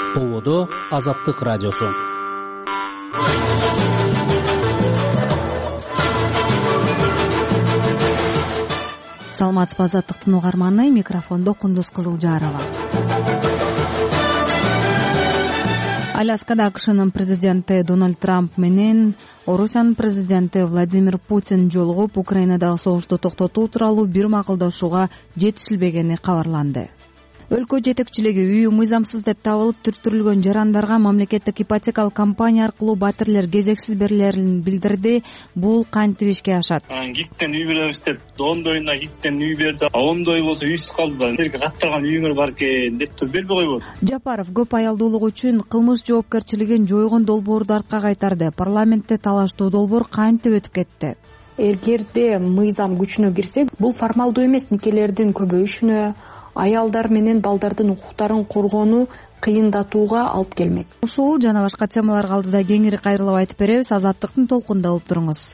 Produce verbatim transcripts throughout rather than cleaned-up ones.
Ободо Азаттык радиосу. Саламатсызбы, Азаттыктын угарманы, микрофондо Кундуз Кызылжарова. Аляскада АКШнын президенти Дональд Трамп менен Орусиянын президенти Владимир Путин жолугуп, Украинадагы согушту токтотуу тууралуу бир макулдашууга жетишилбегени кабарланды. Өлкө жетекчилиги үйү мыйзамсыз деп табылып түртүрүлгөн жарандарга мамлекеттик ипотекалык компания аркылуу батирлер кезексиз берилерин билдирди. Бул кантип ишке ашат? Гиктен үй беребиз деп ондойуна гиктен үй берди. Ондой болсо үйсүз калды. Силерге катталган үйүңөр бар экен деп туруп бербей койбойт. Жапаров көп аялдуулук үчүн кылмыш жоопкерчилигин жойгон долбоорду артка кайтарды. Парламентте талаштуу долбоор кантип өтүп кетти? Эгерде мыйзам күчүнө кирсе, бул формалдуу эмес никелердин көбөйүшүнө, аялдар менен балдардын укуктарын коргоону кыйындатууга алып келмек. Ушул жана башка темаларга алдыда кеңири кайрылып айтып беребиз. Азаттыктын толкунда болуп туруңуз.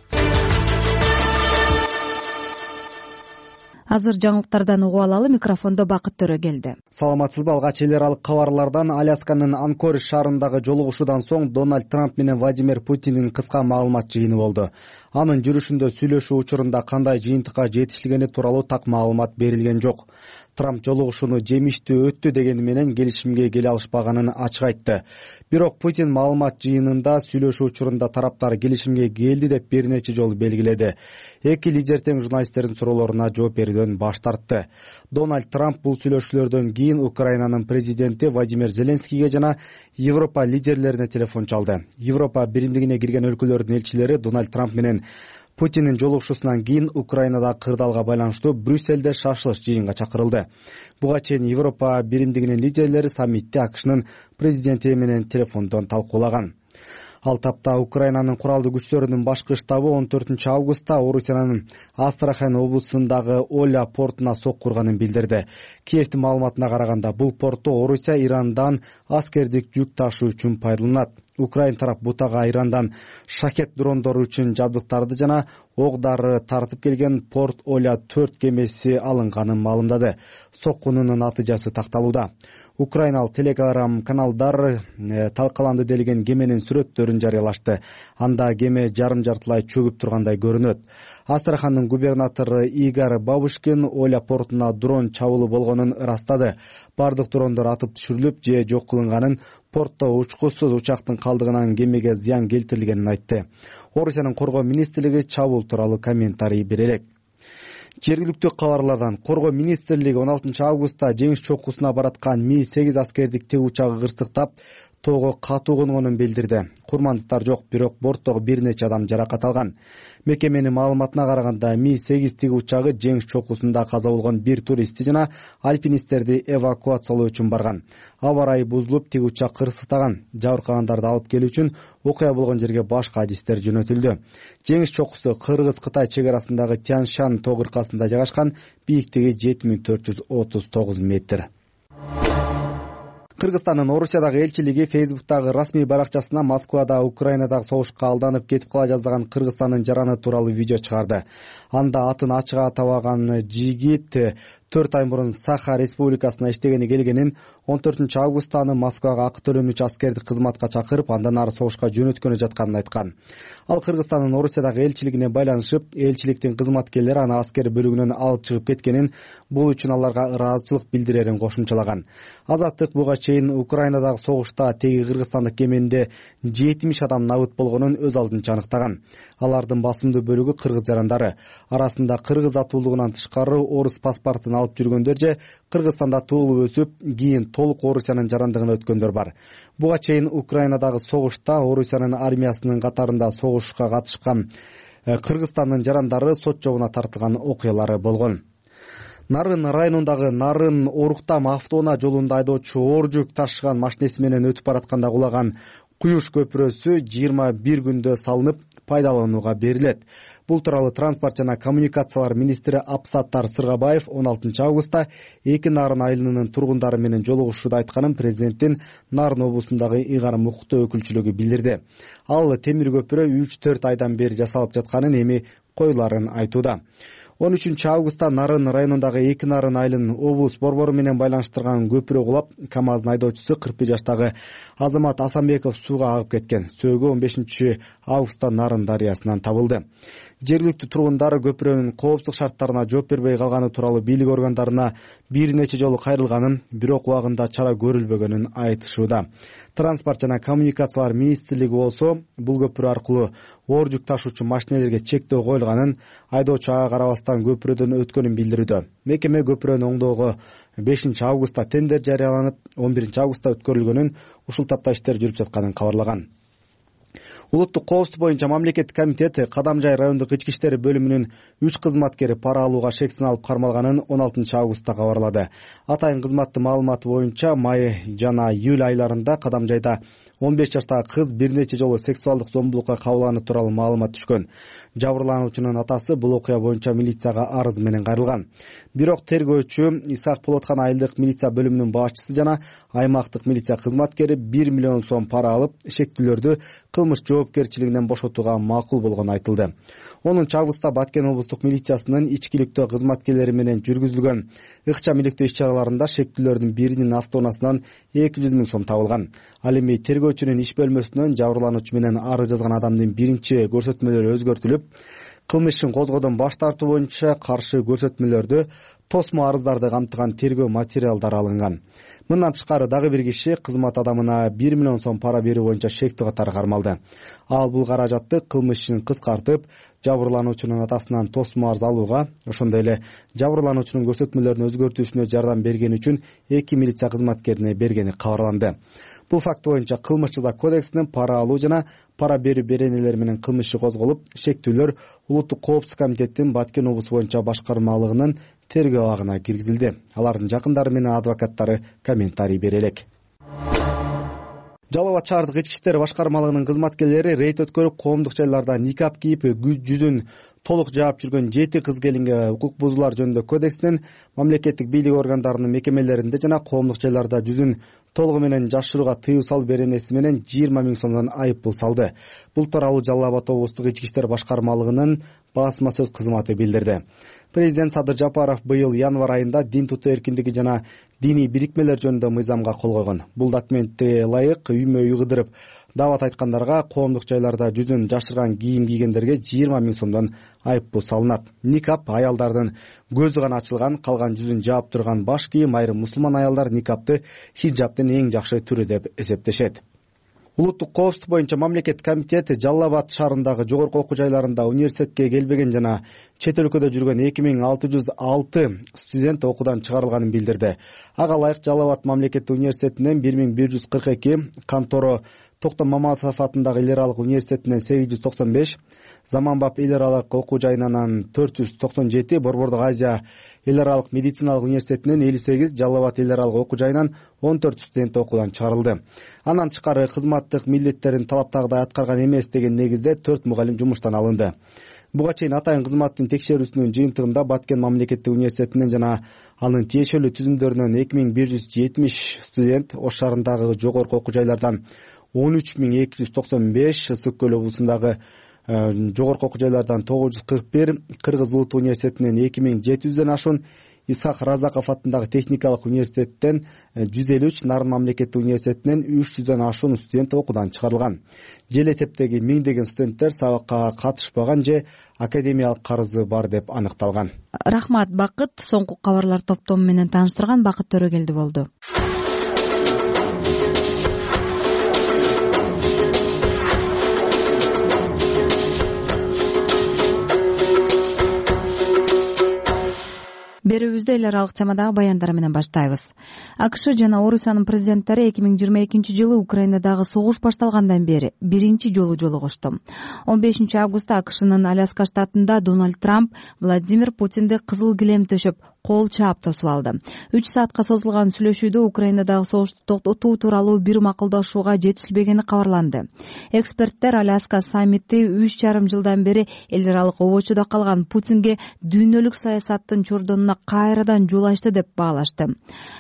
Азыр жаңылыктардан угуп алалы. Микрофондо Бакыт Төрө келди. Саламатсызбы, алгач эл аралык кабарлардан. Алясканын Анкоридж шаарындагы жолугушуудан соң Дональд Трамп менен Владимир Путиндин кыска маалымат жыйыны болду. Анын жүрүшүндө сүйлөшүү учурунда кандай жыйынтыкка жетишилгени тууралуу так маалымат берилген жок. Трамп жолугушууну жемиштүү өттү дегени менен келишимге келе алышпаганын ачык айтты. Бирок Путин маалымат жыйынында сүйлөшүү учурунда тараптар келишимге келди деп бир нече жолу белгиледи. Эки лидер тең журналисттердин суроолоруна жооп берүүдөн баш тартты. Дональд Трамп бул сүйлөшүүлөрдөн кийин Украинанын президенти Владимир Зеленскийге жана Европа лидерлерине телефон чалды. Европа биримдигине кирген өлкөлөрдүн элчилери Дональд Трамп менен Путиндин жолугушуусунан кийин Украинадагы кырдаалга байланыштуу Брюссельде шашылыш жыйынга чакырылды. Буга чейин Европа биримдигинин лидерлери саммитте АКШнын президенти менен телефондон талкуулаган. Ал тапта Украинанын куралдуу күчтөрүнүн башкы штабы он төртүнчү августта Орусиянын Астрахань облусундагы Оля портуна сокку урганын билдирди. Киевдин маалыматына караганда, бул порту Орусия Ирандан аскердик жүк ташуу үчүн пайдаланат. Украин тарап бутага Ирандан шакет дрондору үчүн жабдыктарды жана ок-дары тартып келген порт Оля төрт кемеси алынганын маалымдады. Соккунун натыйжасы такталууда. Украиналык телеканал каналдар э, талкаланды делген кеменин сүрөттөрүн жарыялашты. Анда кеме жарым жартылай чөгүп тургандай көрүнөт. Астрахандын губернатору Игорь Бабушкин Оля портуна дрон чабуулу болгонун ырастады. Бардык дрондор атып түшүрүлүп же жок кылынганын, портто учкусуз учактын калдыгынан кемеге зыян келтирилгенин айтты. Орусиянын коргоо министрлиги чабуул тууралуу комментарий бере элек. Жергиликтүү кабарлардан коргоо министрлиги он алтынчы августта жеңиш чокусуна бараткан Ми сегиз аскердик тиг учагы кырсыктап, тоого катуу конгонун билдирди. Курмандыктар жок, бирок борттогу бир нече адам жаракат алган. Мекеменин маалыматына караганда, Ми сегиз тиг учагы жеңиш чокусунда каза болгон бир туристти жана альпинисттерди эвакуациялоо үчүн барган. Аба ырайы бузулуп, тиг учак кырсыктаган. Жабыркагандарды алып келүү үчүн окуя болгон жерге башка адистер жөнөтүлдү. Жеңиш чокусу Кыргыз-Кытай чек арасындагы Тянь-Шань тоо кыркасында жайгашкан, бийиктиги жети миң төрт жүз отуз тогуз метр. Кыргызстандын Орусиядагы элчилиги Фейсбуктагы расмий баракчасына Москвада Украинадагы согушка алданып кетип кала жаздаган Кыргызстандын жараны тууралуу видео чыгарды. Анда атын ачык атабаган жигит төрт ай мурун Саха Республикасына иштегени келгенин, он төртүнчү августта аны Москвага акы төлөнүүчү аскерди кызматка чакырып, андан ары согушка жөнөткөнү жатканын айткан. Ал Кыргызстандын Орусиядагы элчилигине байланышып, элчиликтин кызматкерлери аны аскер бөлүгүнөн алып чыгып кеткенин, бул үчүн аларга ыраазычылык билдирерин кошумчалаган. Азаттык буга чейин Украинадагы согушта теги кыргызстандык кеменде жетимиш адам набыт болгонун өз алдынча аныктаган. Алардын басымдуу бөлүгү кыргыз жарандары. Арасында кыргыз атуулугунан тышкары орус паспортун алып жүргөндөр же Кыргызстанда туулуп өсүп, кийин толук Орусиянын жарандыгына өткөндөр бар. Буга чейин Украинадагы согушта Орусиянын армиясынын катарында согушка катышкан Кыргызстандын жарандары сот жообуна тартылган окуялары болгон. Нарын районундагы Нарын Оруктам автоунаа жолунда айдоочу оор жүк ташыган машинеси менен өтүп баратканда кулаган Куюш көпүрөсү жыйырма бир күндө салынып пайдаланууга берилет. Бул тууралуу транспорт жана коммуникациялар министри Апсаттар Сыргабаев он алтынчы августта эки Нарын айылынын тургундары менен жолугушууда айтканын президенттин Нарын облусундагы ыйгарым укуктуу өкүлчүлүгү билдирди. Ал темир көпүрө үч төрт айдан бери жасалып жатканын, эми коюларын айтууда. он үчүнчү августта Нарын районундагы эки Нарын айылын облус борбору менен байланыштырган көпүрө кулап, КамАЗдын айдоочусу кырк бир жаштагы Азамат Асанбеков сууга агып кеткен. Сөөгү он бешинчи августта Нарын дарыясынан табылды. Жергиликтүү тургундар көпүрөнүн коопсуздук шарттарына жооп бербей калганы тууралуу бийлик органдарына бир нече жолу кайрылганын, бирок убагында чара көрүлбөгөнүн айтышууда. Транспорт жана коммуникациялар министрлиги болсо бул көпүрө аркылуу оор жүк ташуучу машинелерге чектөө коюлганын, айдоочу ага карабастан көпүрөдөн өткөнүн билдирүүдө. Мекеме көпүрөнү оңдоого бешинчи августта тендер жарыяланып, он биринчи августта өткөрүлгөнүн, ушул тапта иштер жүрүп жатканын кабарлаган. Улуттук коопсуздук боюнча мамлекеттик комитет Кадамжай райондук ички иштер бөлүмүнүн үч кызматкери пара алууга шексин алып кармалганын он алтынчы августта кабарлады. Атайын кызматтын маалыматы боюнча май жана июль айларында Кадамжайда он беш жаштагы кыз бир нече жолу сексуалдык зомбулукка кабылганы тууралуу маалымат түшкөн. Жабырлануучунун атасы бул окуя боюнча милицияга арыз менен кайрылган. Бирок тергөөчү Исак Болоткан айылдык милиция бөлүмүнүн башчысы жана аймактык милиция кызматкери бир миллион сом пара алып, шектүүлөрдү кылмыш жоопкерчилигинен бошотууга макул болгону айтылды. онунчу августта Баткен облустук милициясынын ичкиликтөө кызматкерлери менен жүргүзүлгөн ыкчам иликтөө иш-чараларында шектүүлөрдүн биринин автоунаасынан эки жүз миң сом табылган. Ал эми тергөөчүнүн иш бөлмөсүнөн жабырлануучу менен арыз жазган адамдын биринчи көрсөтмөлөрү өзгөртүлүп, кылмыш ишин козгоодон баш тартуу боюнча каршы көрсөтмөлөрдү, тосмо арыздарды камтыган тергөө материалдары алынган. Мындан тышкары дагы бир киши кызмат адамына бир миллион сом пара берүү боюнча шектүү катары кармалды. Ал бул каражатты кылмыш ишин кыскартып, жабырлануучунун атасынан тосмо арыз алууга, ошондой эле жабырлануучунун көрсөтмөлөрүн өзгөртүүсүнө жардам бергени үчүн эки милиция кызматкерине бергени кабарланды. Бул факт боюнча кылмыш жаза кодексинин пара алуу жана пара берүү беренелери менен кылмыш иши козголуп, шектүүлөр Улуттук коопсуздук комитеттин Баткен облусу боюнча башкармалыгынын тергөө абагына киргизилди. Алардын жакындары менен адвокаттары комментарий бере элек. Жалал Абад шаардык ички иштер башкармалыгынын кызматкерлери рейд өткөрүп, коомдук жайларда никап кийип, жүзүн толук жаап жүргөн жети кыз келинге укук бузуулар жөнүндө кодексинин мамлекеттик бийлик органдарынын мекемелеринде жана коомдук жайларда жүзүн толугу менен жашырууга тыюу салуу беренеси менен жыйырма миң сомдон айып пул салды. Бул тууралуу Жалал Абад облустук ички иштер башкармалыгынын басма сөз кызматы билдирди. Президент Садыр Жапаров быйыл январь айында дин тутуу эркиндиги жана диний бирикмелер жөнүндө мыйзамга кол койгон. Бул документти ылайык үймө үй кыдырып даават айткандарга коомдук жайларда жүзүн жашырган кийим кийгендерге жыйырма миң сомдон айып пул салынат. Никап аялдардын көзү гана ачылган, калган жүзүн жаап турган баш кийим, айрым мусулман аялдар никапты хиджабтын эң жакшы түрү деп эсептешет. Улуттук коопсуздук боюнча мамлекеттик комитет Жалал Абад шаарындагы жогорку окуу жайларында университетке келбеген жана чет өлкөдө жүргөн эки миң алты жүз алты студент окуудан чыгарылганын билдирди. Ага ылайык Жалал Абад мамлекеттик университетинен бир миң бир жүз кырк эки, Канторо Токтом Маматов атындагы эл аралык университетинен сегиз жүз токсон беш, Заманбап эл аралык окуу жайынан төрт жүз токсон жети, Борбордук Азия эл аралык медициналык университетинен элүү сегиз, Жалал Абад эл аралык окуу жайынан он төрт студент окуудан чыгарылды. Андан тышкары кызматтык милдеттерин талаптагыдай аткарган эмес деген негизде төрт мугалим жумуштан алынды. Буга чейин атайын кызматтын текшерүүсүнүн жыйынтыгында Баткен мамлекеттик университетинен жана анын тиешелүү түзүмдөрүнөн эки миң бир жүз жетимиш студент, Ош шаарындагы жогорку окуу жайлардан он үч миң эки жүз токсон беш, Ысык көл облусундагы жогорку окуу жайлардан тогуз жүз кырк бир, Кыргыз улуттук университетинен эки миң жети жүздөн ашуун, Исхак Разаков атындагы техникалык университеттен жүз элүү үч, Нарын мамлекеттик университетинен үч жүздөн ашуун студент окуудан чыгарылган. Жел эсептеги миңдеген студенттер сабакка катышпаган же академиялык карызы бар деп аныкталган. Рахмат, Бакыт. Соңку кабарлар топтому менен тааныштырган Бакыт Төрөгелди болду. Берүүбүздү эл аралык темадагы баяндар менен баштайбыз. АКШ жана Орусиянын президенттери эки миң жыйырма экинчи жылы Украинадагы согуш башталгандан бери биринчи жолу жолугушту. он бешинчи августта АКШнын Аляска штатында Дональд Трамп Владимир Путинди кызыл килем төшөп, кол чаап тосуп алды. үч саатка созулган сүйлөшүүдө Украинадагы согушту токтотуу тууралуу бир макулдашууга жетишилбегени кабарланды. Эксперттер Аляска саммити үч жарым жылдан бери эл аралык обочудо калган Путинге дүйнөлүк саясаттын чордонуна кайрадан жол ачты деп баалашты.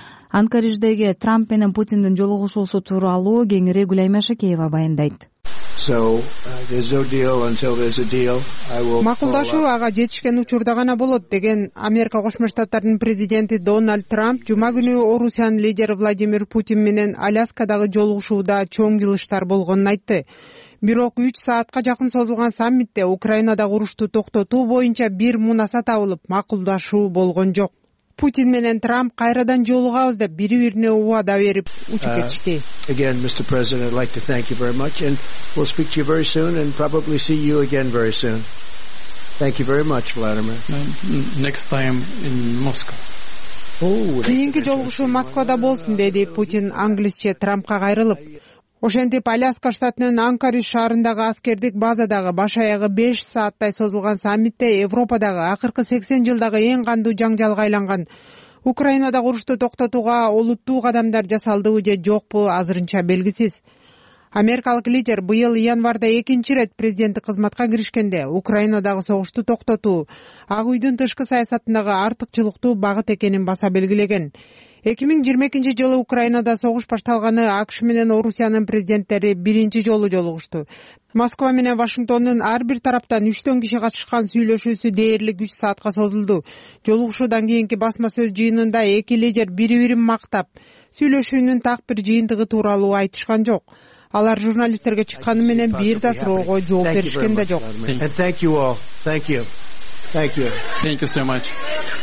Анкаридждеги Трамп менен Путиндин жолугушуусу тууралуу кеңири Гүлайма Шакеева баяндайт. Макулдашуу ага жетишкен учурда гана болот деген Америка Кошмо Штаттарынын президенти Дональд Трамп жума күнү Орусиянын лидери Владимир Путин менен Аляскадагы жолугушууда чоң жылыштар болгонун айтты. Бирок үч саатка жакын созулган саммитте Украинадагы урушту токтотуу боюнча бир мунаса табылып, макулдашуу болгон жок. Путин менен Трамп кайрадан жолугабыз деп бири-бирине убада берип учуп кетишти. Again, Mister President, I'd like to thank you very much, and we'll speak to you very soon, and probably see you again very soon. Thank you very much, Vladimir. Next time in Moscow. Кийинки жолугушуу Москвада болсун, деди Путин англисче Трампка кайрылып. Ошентип Аляска штатынын Анкоридж шаарындагы аскердик базадагы баш аягы беш сааттай созулган саммитте Европадагы акыркы сексен жылдагы эң кандуу жаңжалга айланган Украинадагы урушту токтотууга олуттуу кадамдар жасалдыбы же жокпу азырынча белгисиз. Америкалык лидер быйыл январда экинчи ирет президенттик кызматка киришкенде Украинадагы согушту токтотуу Ак үйдүн тышкы саясатындагы артыкчылыктуу багыт экенин баса белгилеген. эки миң жыйырма экинчи жылы Украинада согуш башталганы АКШ менен Орусиянын президенттери биринчи жолу жолугушту. Москва менен Вашингтондун ар бир тараптан үчтөн киши катышкан сүйлөшүүсү дээрлик үч саатка созулду. Жолугушуудан кийинки басма сөз жыйынында эки лидер бири-бирин мактап, сүйлөшүүнүн так бир жыйынтыгы тууралуу айтышкан жок. Алар журналисттерге чыкканы менен бир да суроого жооп беришкен да жок. Thank you all. Thank you. Thank you. Thank you so much.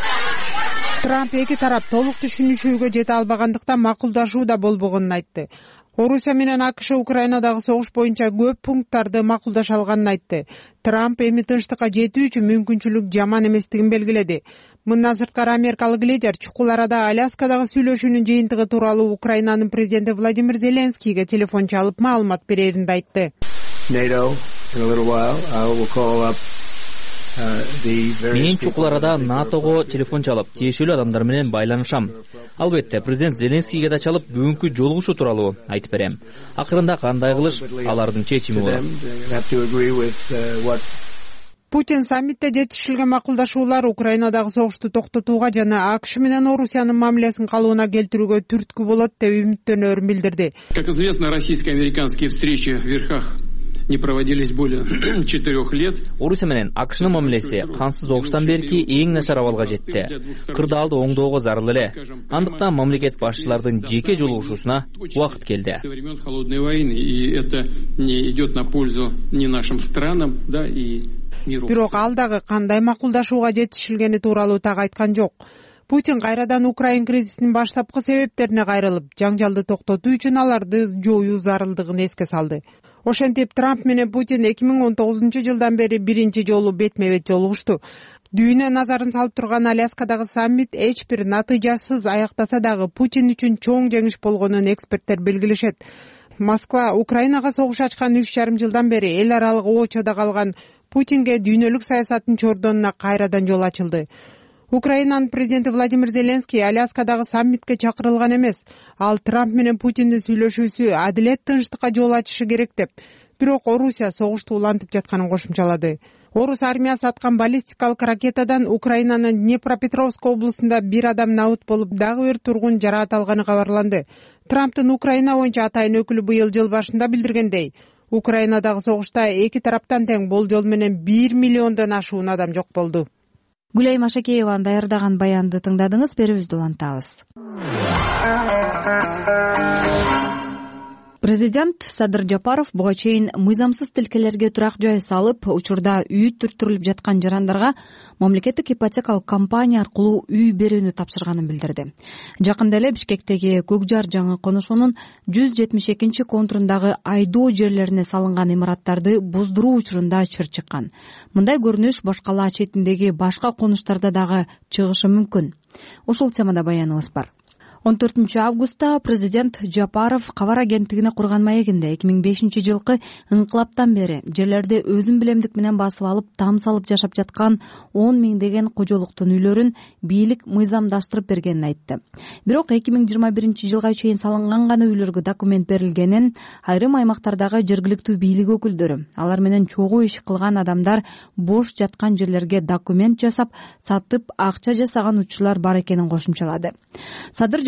Трамп эки тарап толук түшүнүшүүгө жете албагандыктан макулдашуу да болбогонун айтты. Орусия менен АКШ Украинадагы согуш боюнча көп пункттарды макулдаша алганын айтты. Трамп эми тынчтыкка жетүү үчүн мүмкүнчүлүк жаман эместигин белгиледи. Мындан сырткары америкалык лидер чукул арада Аляскадагы сүйлөшүүнүн жыйынтыгы тууралуу Украинанын президенти Владимир Зеленскийге телефон чалып маалымат берерин да айтты. NATO, in a little while, I will call up Мен чукул арада НАТОго телефон чалып, тиешелүү адамдар менен байланышам. Албетте, президент Зеленскийге да чалып, бүгүнкү жолугушуу тууралуу айтып берем. Акырында кандай кылыш алардын чечими болот. Путин саммитте жетишилген макулдашуулар Украинадагы согушту токтотууга жана АКШ менен Орусиянын мамилесин калыбына келтирүүгө түрткү болот деп үмүттөнөрүн билдирди. Как известно, российско-американские встречи в верхах не проводились более четырех лет. Орусия менен АКШнын мамилеси кансыз огуштан берки эң начар абалга жетти. Кырдаалды оңдоого зарыл эле. Андыктан мамлекет башчылардын жеке жолугушуусуна убакыт келди. Со времен холодной войны, и это не идет на пользу ни нашим странам, да, и миру. Бирок ал дагы кандай макулдашууга жетишилгени тууралуу так айткан жок. Путин кайрадан Украин кризисинин баштапкы себептерине кайрылып, жаңжалды токтотуу үчүн аларды жоюу зарылдыгын эске салды. Ошентип Трамп менен Путин эки миң он тогузунчу жылдан бери биринчи жолу бетме-бет жолугушту. Дүйнө назарын салып турган Аляскадагы саммит эч бир натыйжасыз аяктаса дагы Путин үчүн чоң жеңиш болгонун эксперттер белгилешет. Москва Украинага согуш ачкан үч жарым жылдан бери эл аралык очодо калган Путинге дүйнөлүк саясаттын чордонуна кайрадан жол ачылды. Украинанын президенти Владимир Зеленский Аляскадагы саммитке чакырылган эмес. Ал Трамп менен Путиндин сүйлөшүүсү адилет тынчтыкка жол ачышы керек деп. Бирок Орусия согушту улантып жатканын кошумчалады. Орус армиясы аткан баллистикалык ракетадан Украинанын Днепропетровск облусунда бир адам набыт болуп, дагы бир тургун жараат алганы кабарланды. Трамптын Украина боюнча атайын өкүлү быйыл жыл башында билдиргендей, Украинадагы согушта эки тараптан тең болжол менен бир миллиондон ашуун адам жок болду. Гүлай Машакееванын даярдаган баянды тыңдадыңыз, берүүбүздү улантабыз. Президент Садыр Жапаров буга чейин мыйзамсыз тилкелерге турак жай салып, учурда үй түрттүрүлүп жаткан жарандарга мамлекеттик ипотекалык компания аркылуу үй берүүнү тапшырганын билдирди. Жакында эле Бишкектеги Көк Жар жаңы конушунун жүз жетимиш экинчи контурундагы айдоо жерлерине салынган имараттарды буздуруу учурунда чыр чыккан. Мындай көрүнүш башкала четиндеги башка конуштарда дагы чыгышы мүмкүн. Ушул темада баяныбыз бар. он төртүнчү августта президент Жапаров кабар агенттигине курган маегинде эки миң бешинчи жылкы ыңкылаптан бери жерлерди өзүн билемдик менен басып алып, там салып жашап жаткан он миңдеген кожолуктун үйлөрүн бийлик мыйзамдаштырып бергенин айтты. Бирок эки миң жыйырма биринчи жылга чейин салынган гана үйлөргө документ берилгенин айрым аймактардагы жергиликтүү бийлик өкүлдөрү, алар менен чогуу иш кылган адамдар бош жаткан жерлерге документ жасап, сатып акча жасаган учурлар бар экенин кошумчалады. Садыр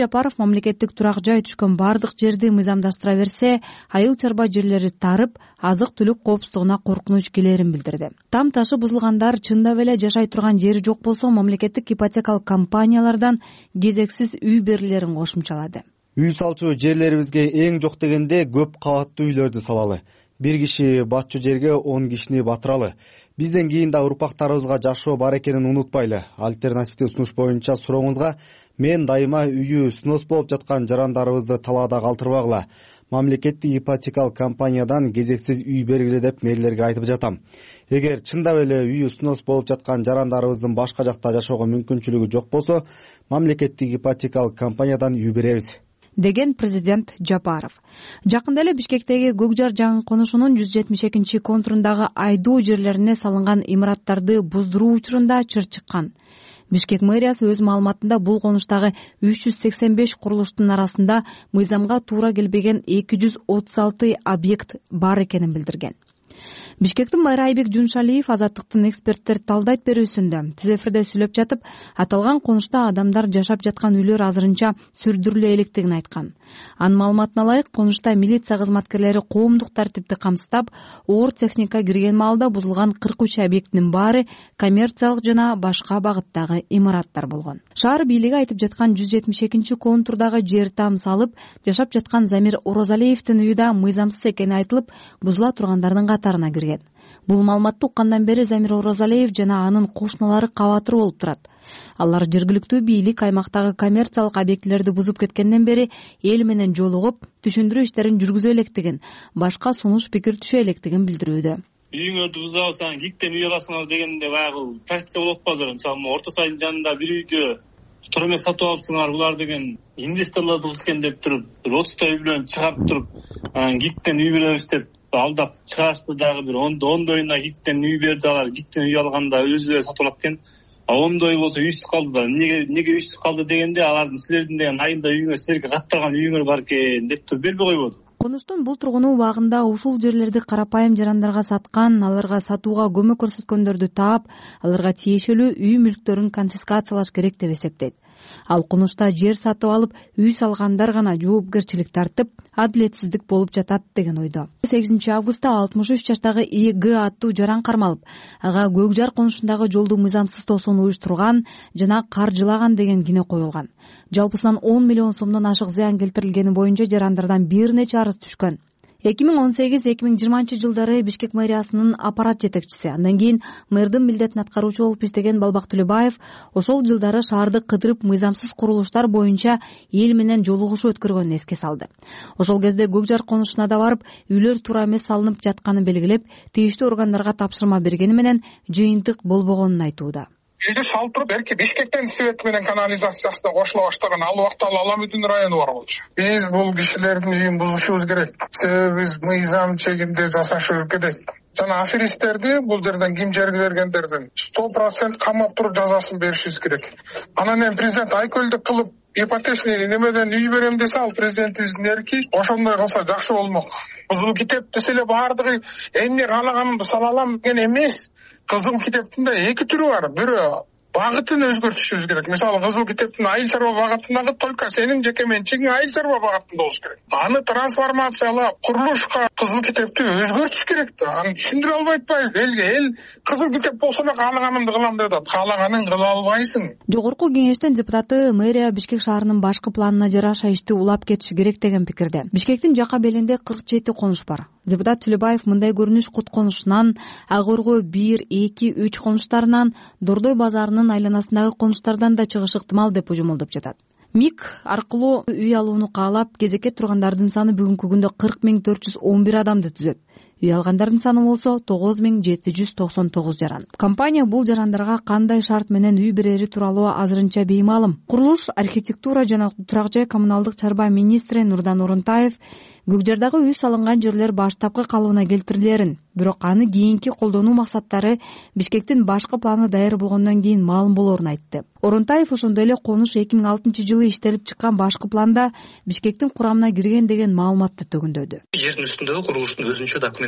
Жапаров мамлекеттик турак жай түшкөн бардык жерди мыйзамдаштыра берсе, айыл чарба жерлери тарып, азык түлүк коопсуздугуна коркунуч келерин билдирди. Там ташы бузулгандар чындап эле жашай турган жери жок болсо, мамлекеттик ипотекалык компаниялардан кезексиз үй берилерин кошумчалады. Үй салчу жерлерибизге эң жок дегенде көп кабаттуу үйлөрдү салалы. Бир киши батчу жерге он кишини батыралы. Бизден кийин да урпактарыбызга жашоо бар экенин унутпайлы. Альтернативдүү сунуш боюнча сурооңузга мен дайыма үйү снос болуп жаткан жарандарыбызды талаада калтырбагыла. Мамлекеттик ипотекалык компаниядан кезексиз үй бергиле деп мэрлерге айтып жатам. Эгер чындап эле үйү снос болуп жаткан жарандарыбыздын башка жакта жашоого мүмкүнчүлүгү жок болсо, мамлекеттик ипотекалык компаниядан үй беребиз, деген президент Жапаров. Жакында эле Бишкектеги Көкжар жаңы конушунун жүз жетимиш экинчи контурундагы айдоо жерлерине салынган имараттарды буздуруу учурунда чыр чыккан. Бишкек мэриясы өз маалыматында бул конуштагы үч жүз сексен беш курулуштун арасында мыйзамга туура келбеген эки жүз отуз алты объект бар экенин билдирген. Бишкектин мэрі Айбек Жуншалиев Азаттыктын эксперттер талдайт берүүсүндө түз эфирде сүйлөп жатып, аталган конушта адамдар жашап жаткан үйлөр азырынча сүрдүрүлө электигин айткан. Анын маалыматына ылайык, конушта милиция кызматкерлери коомдук тартипти камсыздап, оор техника кирген маалда бузулган кырк үч объекттин баары коммерциялык жана башка багыттагы имараттар болгон. Шаар бийлиги айтып жаткан жүз жетимиш экинчи контурдагы жер там салып, жашап жаткан Замир Орозалиевдин үйү да мыйзамсыз экени айтылып, бузула тургандардын катарына кирген. Бул маалыматты уккандан бери Замир Орозалиев жана анын кошуналары кабатыр болуп турат. Алар жергиликтүү бийлик аймактагы коммерциялык объектилерди бузуп кеткенден бери эл менен жолугуп, түшүндүрүү иштерин жүргүзө электигин, башка сунуш пикир түшө электигин билдирүүдө. Үйүңөрдү бузабасаң гиктен үй аласыңар дегенде баягы практика болуп калды. Мисалы, Орто Сайдын жанында бир үйдү тура эмес сатып алыпсыңар, булар деген инвесторлорду экен деп туруп, отуздай үй менен чыгап туруп, гиктен үй беребиз деп алдап чыгашты дагы бир ондойуна гиктен үй берди. Алар гиктен үй алганда өзү сатып алат экен. А ондой болсо үйсүз калды да. Неге неге үйсүз калды дегенде, алардын силердин деген айылда үйүңөр, силерге каттырган үйүңөр бар экен деп туруп бербей койбоду. Конуштун бул тургуну убагында ушул жерлерди карапайым жарандарга саткан, аларга сатууга көмөк көрсөткөндөрдү таап, аларга тиешелүү үй мүлктөрүн конфискациялаш керек деп эсептейт. Ал конушта жер сатып алып, үй салгандар гана жоопкерчилик тартып, адилетсиздик болуп жатат деген ойдо. сегизинчи августта алтымыш үч жаштагы И Г аттуу жаран кармалып, ага Көкжар конушундагы жолду мыйзамсыз тосууну уюштурган жана каржылаган деген кине коюлган. Жалпысынан он миллион сомдон ашык зыян келтирилгени боюнча жарандардан бир нече арыз түшкөн. эки миң он сегиз эки миң жыйырманчы жылдары Бишкек мэриясынын аппарат жетекчиси, андан кийин мэрдин милдетин аткаруучу болуп иштеген Балбак Төлөбаев ошол жылдары шаарды кыдырып мыйзамсыз курулуштар боюнча эл менен жолугушуу өткөргөнүн эске салды. Ошол кезде Көкжар конушуна да барып, үйлөр туура эмес салынып жатканын белгилеп, тийиштүү органдарга тапшырма бергени менен жыйынтык болбогонун айтууда. Үйдү салып туруп, эрки Бишкектен свет менен канализациясына кошула баштаган ал убакта Аламүдүн району бар болчу. Биз бул кишилердин үйүн бузушубуз керек. Себеби биз мыйзам чегинде жасашыбыз керек. Жана аферисттерди бул жерден ким жерди бергендердин сто процент камап туруп жазасын беришибиз керек. Анан эми президент айкөлдүк кылып ипотечный немеден үй берем десе, ал президентибиздин эрки, ошондой кылса жакшы болмок. Кызыл китеп десе эле баардыгы эмне каалаганымды сала алам деген эмес. Кызыл китептин да эки түрү бар. Бирөө багытын өзгөртүшүбүз керек. Мисалы, кызыл китептин айыл чарба багытындагы только сенин жеке менчигиң айыл чарба багытында болуш керек. Аны трансформациялап, курулушка кызыл китепти өзгөртүш керек да. Аны түшүндүрө албайт атпайбыз элге. Эл кызыл китеп болсо эле каалаганымды кылам деп атат. Каалаганын кыла албайсың. Жогорку кеңештин депутаты мэрия Бишкек шаарынын башкы планына жараша ишти улап кетиши керек деген пикирде. Бишкектин жака белинде кырк жети конуш бар. Депутат Төлөбаев мындай көрүнүш Кут конушунан, Ак Орго бир, эки, үч конуштарынан, Дордой базарынын айланасындагы конуштардан да чыгышы ыктымал деп божомолдоп жатат. МИК аркылуу үй алууну каалап, кезекке тургандардын саны бүгүнкү күндө кырк миң төрт жүз он бир адамды түзөт. Үй алгандардын саны болсо тогуз миң жети жүз токсон тогуз жаран. Компания бул жарандарга кандай шарт менен үй берери тууралуу азырынча беймаалым. Курулуш, архитектура жана турак жай коммуналдык чарба министри Нурдан Орунтаев Көкжардагы үй салынган жерлер баштапкы калыбына келтирилерин, бирок аны кийинки колдонуу максаттары Бишкектин башкы планы даяр болгондон кийин маалым болорун айтты. Орунтаев ошондой эле конуш эки миң алтынчы жылы иштелип чыккан башкы планда Бишкектин курамына кирген деген маалыматты төгүндөдү. Жердин үстүндөгү курулуштун өзүнчө документ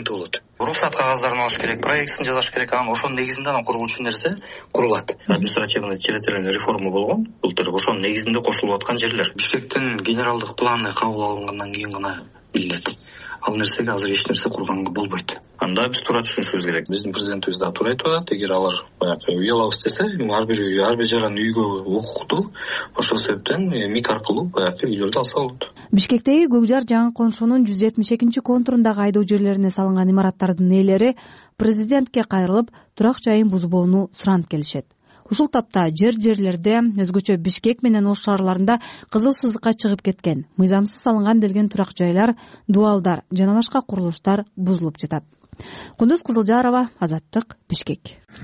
документи болот. Рухсат кагаздарын алыш керек, проектсин жасаш керек, анан ошонун негизинде анан курулуучу нерсе курулат. Административный территориальный реформа болгон. Былтыр ошонун негизинде кошулуп аткан жерлер. Бишкектин генералдык планы кабыл алынгандан кийин гана билинет. Ал нерсеге азыр эч нерсе курганга болбойт. Анда биз туура түшүнүшүбүз керек. Биздин президентибиз да туура айтып атат. Эгер алар баягы үй алабыз десе, ар бир үй, ар бир жаран үйгө укуктуу. Ошол себептен мик аркылуу баягы үйлөрдү алса болот. Бишкектеги Көкжар жаңы коншунун жүз жетимиш экинчи контурундагы айдоо жерлерине салынган имараттардын ээлери президентке кайрылып, турак жайын бузбоону суранып келишет. Ушул тапта жер жерлерде, өзгөчө Бишкек менен Ош шаарларында кызыл сызыкка чыгып кеткен, мыйзамсыз салынган делген турак жайлар, дуалдар жана башка курулуштар бузулуп жатат. Кундуз Кызылжарова, Азаттык, Бишкек.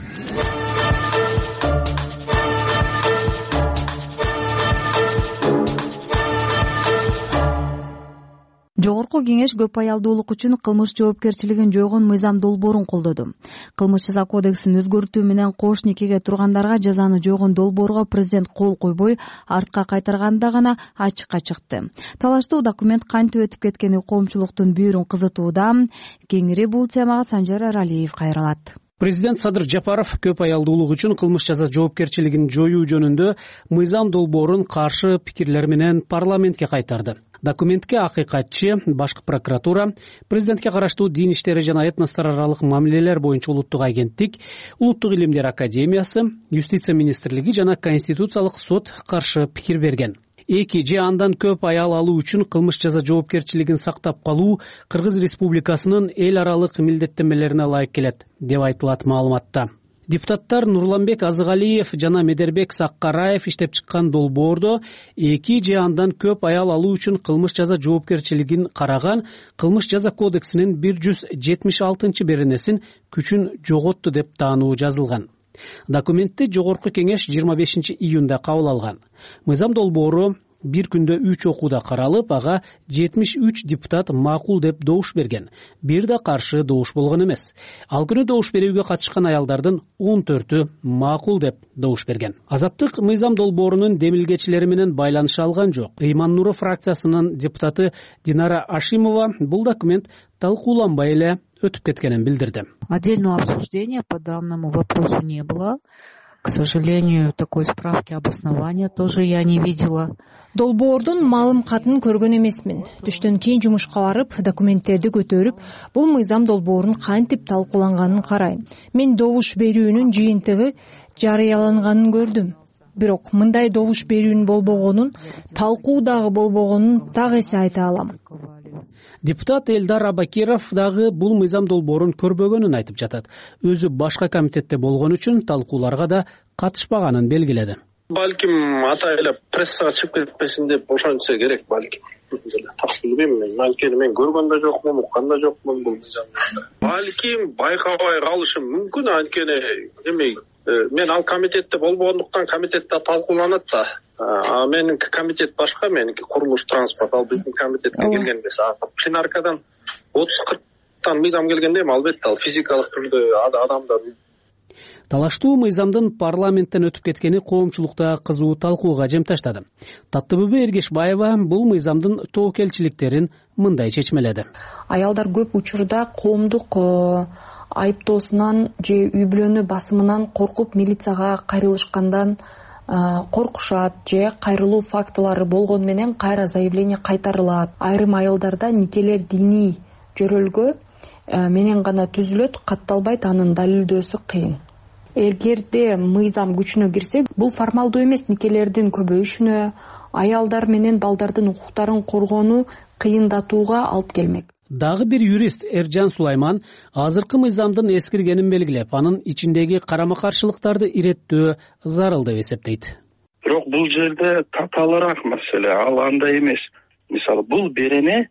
Жогорку кеңеш көп аялдуулук үчүн кылмыш жоопкерчилигин жойгон мыйзам долбоорун колдоду. Кылмыш жаза кодексин өзгөртүү менен кош никеге тургандарга жазаны жойгон долбоорго президент кол койбой, артка кайтарганда гана ачыкка чыкты. Талаштуу документ кантип өтүп кеткени коомчулуктун бүйүрүн кызытууда. Кеңири бул темага Санжар Аралиев кайрылат. Президент Садыр Жапаров көп аялдуулук үчүн кылмыш жаза жоопкерчилигин жоюу жөнүндө мыйзам долбоорун каршы пикирлер менен парламентке кайтарды. Документке акыйкатчы, башкы прокуратура, президентке караштуу дин иштери жана этностор аралык мамилелер боюнча улуттук агенттик, улуттук илимдер академиясы, юстиция министрлиги жана конституциялык сот каршы пикир берген. Эки же андан көп аял алуу үчүн кылмыш жаза жоопкерчилигин сактап калуу Кыргыз Республикасынын эл аралык милдеттенмелерине ылайык келет, деп айтылат маалыматта. Депутаттар Нурланбек Азыгалиев жана Медербек Саккараев иштеп чыккан долбоордо эки же андан көп аял алуу үчүн кылмыш жаза жоопкерчилигин караган кылмыш жаза кодексинин бир жүз жетимиш алтынчы беренесин күчүн жоготту деп таануу жазылган. Документти жогорку кеңеш жыйырма бешинчи июнда кабыл алган. Мыйзам долбоору бир күндө үч окууда каралып, ага жетимиш үч депутат макул деп добуш берген. Бир да каршы добуш болгон эмес. Ал күнү добуш берүүгө катышкан аялдардын он төртү макул деп добуш берген. Азаттык мыйзам долбоорунун демилгечилери менен байланыша алган жок. Ыйман Нуров фракциясынын депутаты Динара Ашимова бул документ талкууланбай эле өтүп кеткенин билдирди. Отдельного обсуждения по данному вопросу не было. К сожалению, такой справки обоснования тоже я не видела. Долбоордун маалым катын көргөн эмесмин. Түштөн кийин жумушка барып, документтерди көтөрүп, бул мыйзам долбоорун кантип талкууланганын карайм. Мен добуш берүүнүн жыйынтыгы жарыяланганын көрдүм. Бирок мындай добуш берүүнүн болбогонун, талкуу дагы болбогонун так эсе айта алам. Депутат Элдар Абакиров дагы бул мыйзам долбоорун көрбөгөнүн айтып жатат. Өзү башка комитетте болгон үчүн талкууларга да катышпаганын белгиледи. Балким атайлап прессага чыгып кетпесин деп ошончо керек балким. Так билбейм, анткени мен көргөн да жокмун, уккан да жокмун бул мыйзамды. Балким байкабай калышым мүмкүн, анткени эми мен ал комитетте болбогондуктан комитетте талкууланат да. А меники комитет башка, меники курулуш транспорт, ал биздин комитетке келген эмес. Пленаркадан отуз кырктан мыйзам келгенде эми албетте ал физикалык түрдө адамдар. Талаштуу мыйзамдын парламенттен өтүп кеткени коомчулукта кызуу талкууга жем таштады. Таттыбүбү Эргешбаева бул мыйзамдын тоокелчиликтерин мындай чечмеледи. Аялдар көп учурда коомдук айыптоосунан же үй бүлөнү басымынан коркуп милицияга кайрылышкандан коркушат, же кайрылуу фактылары болгон менен кайра заявление кайтарылат. Айрым аялдарда никелер диний жөрөлгө менен гана түзүлөт, катталбайт, анын далилдөөсү кыйын. Эгерде мыйзам күчүнө кирсе, бул формалдуу эмес никелердин көбөйүшүнө, аялдар менен балдардын укуктарын коргоону кыйындатууга алып келмек. Дагы бир юрист Эржан Сулайман азыркы мыйзамдын эскиргенин белгилеп, анын ичиндеги карама-каршылыктарды иреттөө зарыл деп эсептейт. Бирок бул жерде татаалыраак маселе, ал андай эмес. Мисалы, бул берене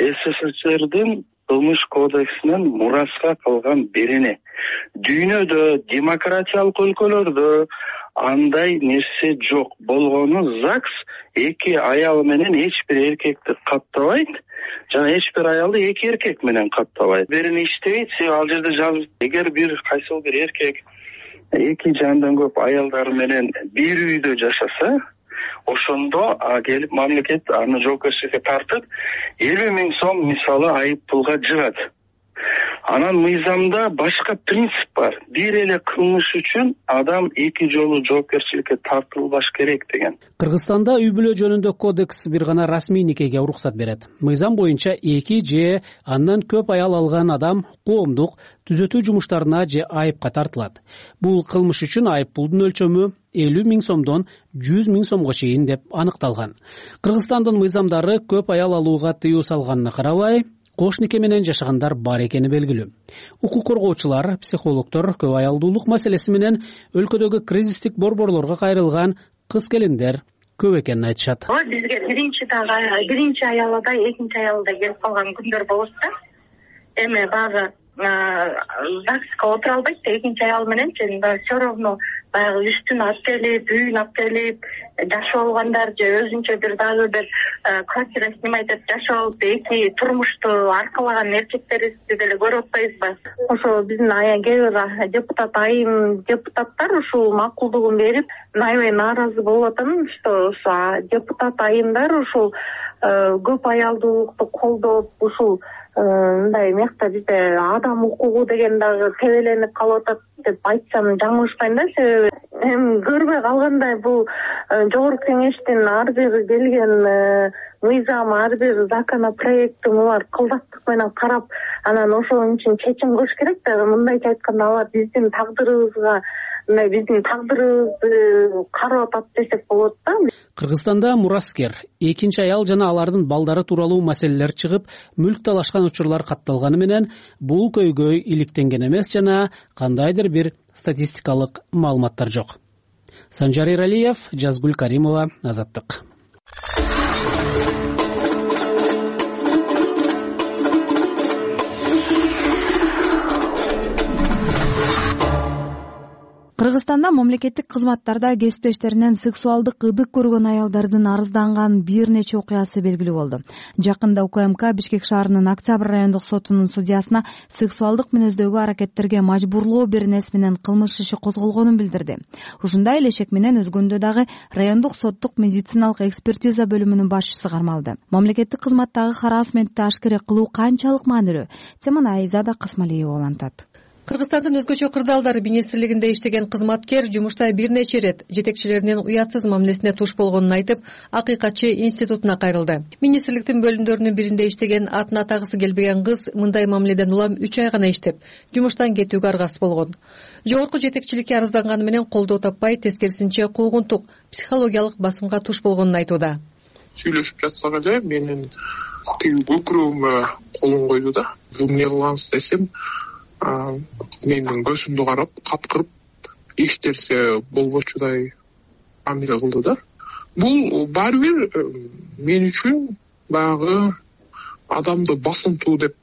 СССРдин кылмыш кодексинен мураска калган берене. Дүйнөдө, демократиялык өлкөлөрдө андай нерсе жок. Болгону ЗАГС эки аял менен эч бир эркекти каттабайт, жана эч бир аялды эки эркек менен каттабайт. Берене иштебейт, ал жерде жазылып, эгер бир кайсыл бир эркек эки же андан көп аялдар менен бир үйдө жашаса, ошондо келип мамлекет аны жоопкерчиликке тартып элүү миң сом мисалы айып пулга жыгат. Анан мыйзамда башка принцип бар. Бир эле кылмыш үчүн адам эки жолу жоопкерчиликке тартылбаш керек деген. Кыргызстанда үй бүлө жөнүндө кодекс бир гана расмий никеге уруксат берет. Мыйзам боюнча эки же андан көп аял алган адам коомдук түзөтүү жумуштарына же айыпка тартылат. Бул кылмыш үчүн айыппулдун өлчөмү элүү миң сомдон жүз миң сомго чейин деп аныкталган. Кыргызстандын мыйзамдары көп аял алууга тыюу салганына карабай, кош нике менен жашагандар бар экени белгилүү. Укук коргоочулар, психологдор көп аялдуулук маселеси менен өлкөдөгү кризистик борборлорго кайрылган кыз келиндер көп экенин айтышат. Бизге биринчи дагы биринчи аялда, экинчи аялда келип калган күндөр болот да. Эми багы ЗАГСка отура албайт да, экинчи аял менен все равно баягы үстүн алып келип, үйүн алып келип жашап алгандар же өзүнчө бир дагы бир квартира снимать этип жашап алып эки турмушту аркалаган эркектерибизди деле көрүп атпайбызбы? Ошо биздин кээ бир депутат айым депутаттар ушул макулдугун берип, аябай нааразы болуп атам, что депутат айымдар ушул көп аялдуулукту колдоп, ушул мындай мекта бизде адам укугу деген дагы тебеленип калып атат деп айтсам жаңылышпайм да. Себеби эми көрбөй калгандай бул жогорку кеңештин ар бир келген мыйзам, ар бир законопроекти булар кылдаттык менен карап, анан ошон үчүн чечим кылыш керек да. Мындайча айтканда алар биздин тагдырыбызга, биздин тагдырыбызды карап атат десек болот да. Кыргызстанда мураскер, экинчи аял жана алардын балдары тууралуу маселелер чыгып, мүлк талашкан учурлар катталганы менен бул көйгөй иликтенген эмес жана кандайдыр бир статистикалык маалыматтар жок. Санжар Иралиев, Жазгүл Каримова, Азаттык. Кыргызстанда мамлекеттик кызматтарда кесиптештеринен сексуалдык ыдык көргөн аялдардын арызданган бир нече окуясы белгилүү болду. Жакында УКМК Бишкек шаарынын Октябрь райондук сотунун судьясына сексуалдык мүнөздөгү аракеттерге мажбурлоо беренеси менен кылмыш иши козголгонун билдирди. Ушундай эле шек менен өзгөндө дагы райондук соттук медициналык экспертиза бөлүмүнүн башчысы кармалды. Мамлекеттик кызматтагы харассментти ашкере кылуу канчалык маанилүү? Теманы Айзада Касмалиева улантат. Кыргызстандын өзгөчө кырдаалдары министрлигинде иштеген кызматкер жумушта бир нече ирет жетекчилеринин уятсыз мамилесине туш болгонун айтып, акыйкатчы институтуна кайрылды. Министрликтин бөлүмдөрүнүн биринде иштеген атын атагысы келбеген кыз мындай мамиледен улам үч ай гана иштеп, жумуштан кетүүгө аргасыз болгон. Жогорку жетекчиликке арызданганы менен колдоо таппай, тескерисинче куугунтук, психологиялык басымга туш болгонун айтууда. Сүйлөшүп жатсак эле менин тиги көкүрөгүмө колун койду да. Бул эмне кылгансыз десем, менин көзүмдү карап, каткырып, эчтерсе болбочудай мамиле кылды да. Бул баары бир мен үчүн баягы адамды басынтуу деп,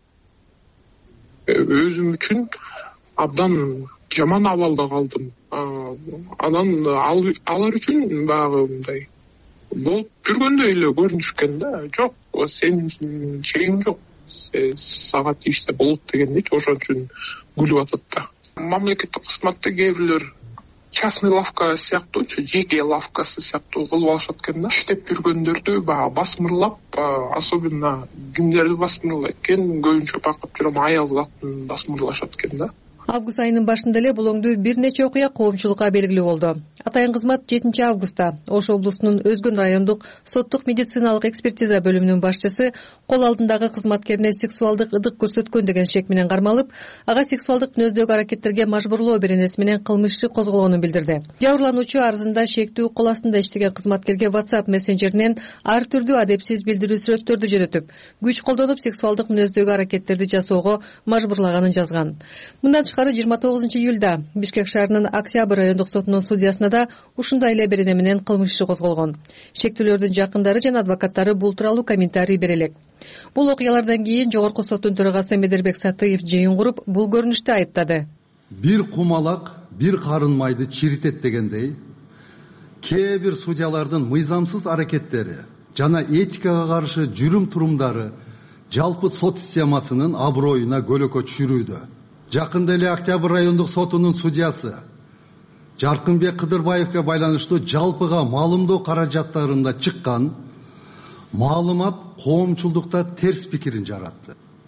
өзүм үчүн абдан жаман абалда калдым. Анан алар үчүн баягы мындай болуп жүргөндөй эле көрүнүшкөн да. Жок, сенин чегиң жок, сагат иште болот дегендей, ошон үчүн күлүп атат да. Мамлекеттик кызматта кээ бирлер частный лавка сыяктуу, жеке лавкасы сыяктуу кылып алышат экен да. Иштеп жүргөндөрдү баягы басмырлап, особенно кимдерди басмырлайт экен, көбүнчө байкап жүрөм, аял затын басмырлашат экен да. Август айынын башында эле бул оңдуу бир нече окуя коомчулукка белгилүү болду. Атайын кызмат жетинчи августта Ош облусунун Өзгөн райондук соттук медициналык экспертиза бөлүмүнүн башчысы кол алдындагы кызматкерине сексуалдык ыдык көрсөткөн деген шек менен кармалып, ага сексуалдык мүнөздөгү аракеттерге мажбурлоо беренеси менен кылмыш иши козголгонун билдирди. Жабырлануучу арызында шектүү кол астында иштеген кызматкерге WhatsApp мессенджеринен ар түрдүү адепсиз билдирүү сүрөттөрдү жөнөтүп, күч колдонуп сексуалдык мүнөздөгү аракеттерди жасоого мажбурлаганын жазган. Мындан жыйырма тогузунчу июлда Бишкек шаарынын Октябрь райондук сотунун судьясына да ушундай эле берене менен кылмыш иши козголгон. Шектүүлөрдүн жакындары жана адвокаттары бул тууралуу комментарий бере элек. Бул окуялардан кийин жогорку соттун төрагасы Медербек Сатыев жыйын куруп, бул көрүнүштү айыптады. Бир кумалак бир карын майды чиритет дегендей, кээ бир судьялардын мыйзамсыз аракеттери жана этикага каршы жүрүм турумдары жалпы сот системасынын аброюна көлөкө түшүрүүдө. Жакында эле Октябрь райондук сотунун судьясы Жаркынбек Кыдырбаевге байланыштуу жалпыга маалымдоо каражаттарында чыккан маалымат коомчулдукта терс пикирин жаратты.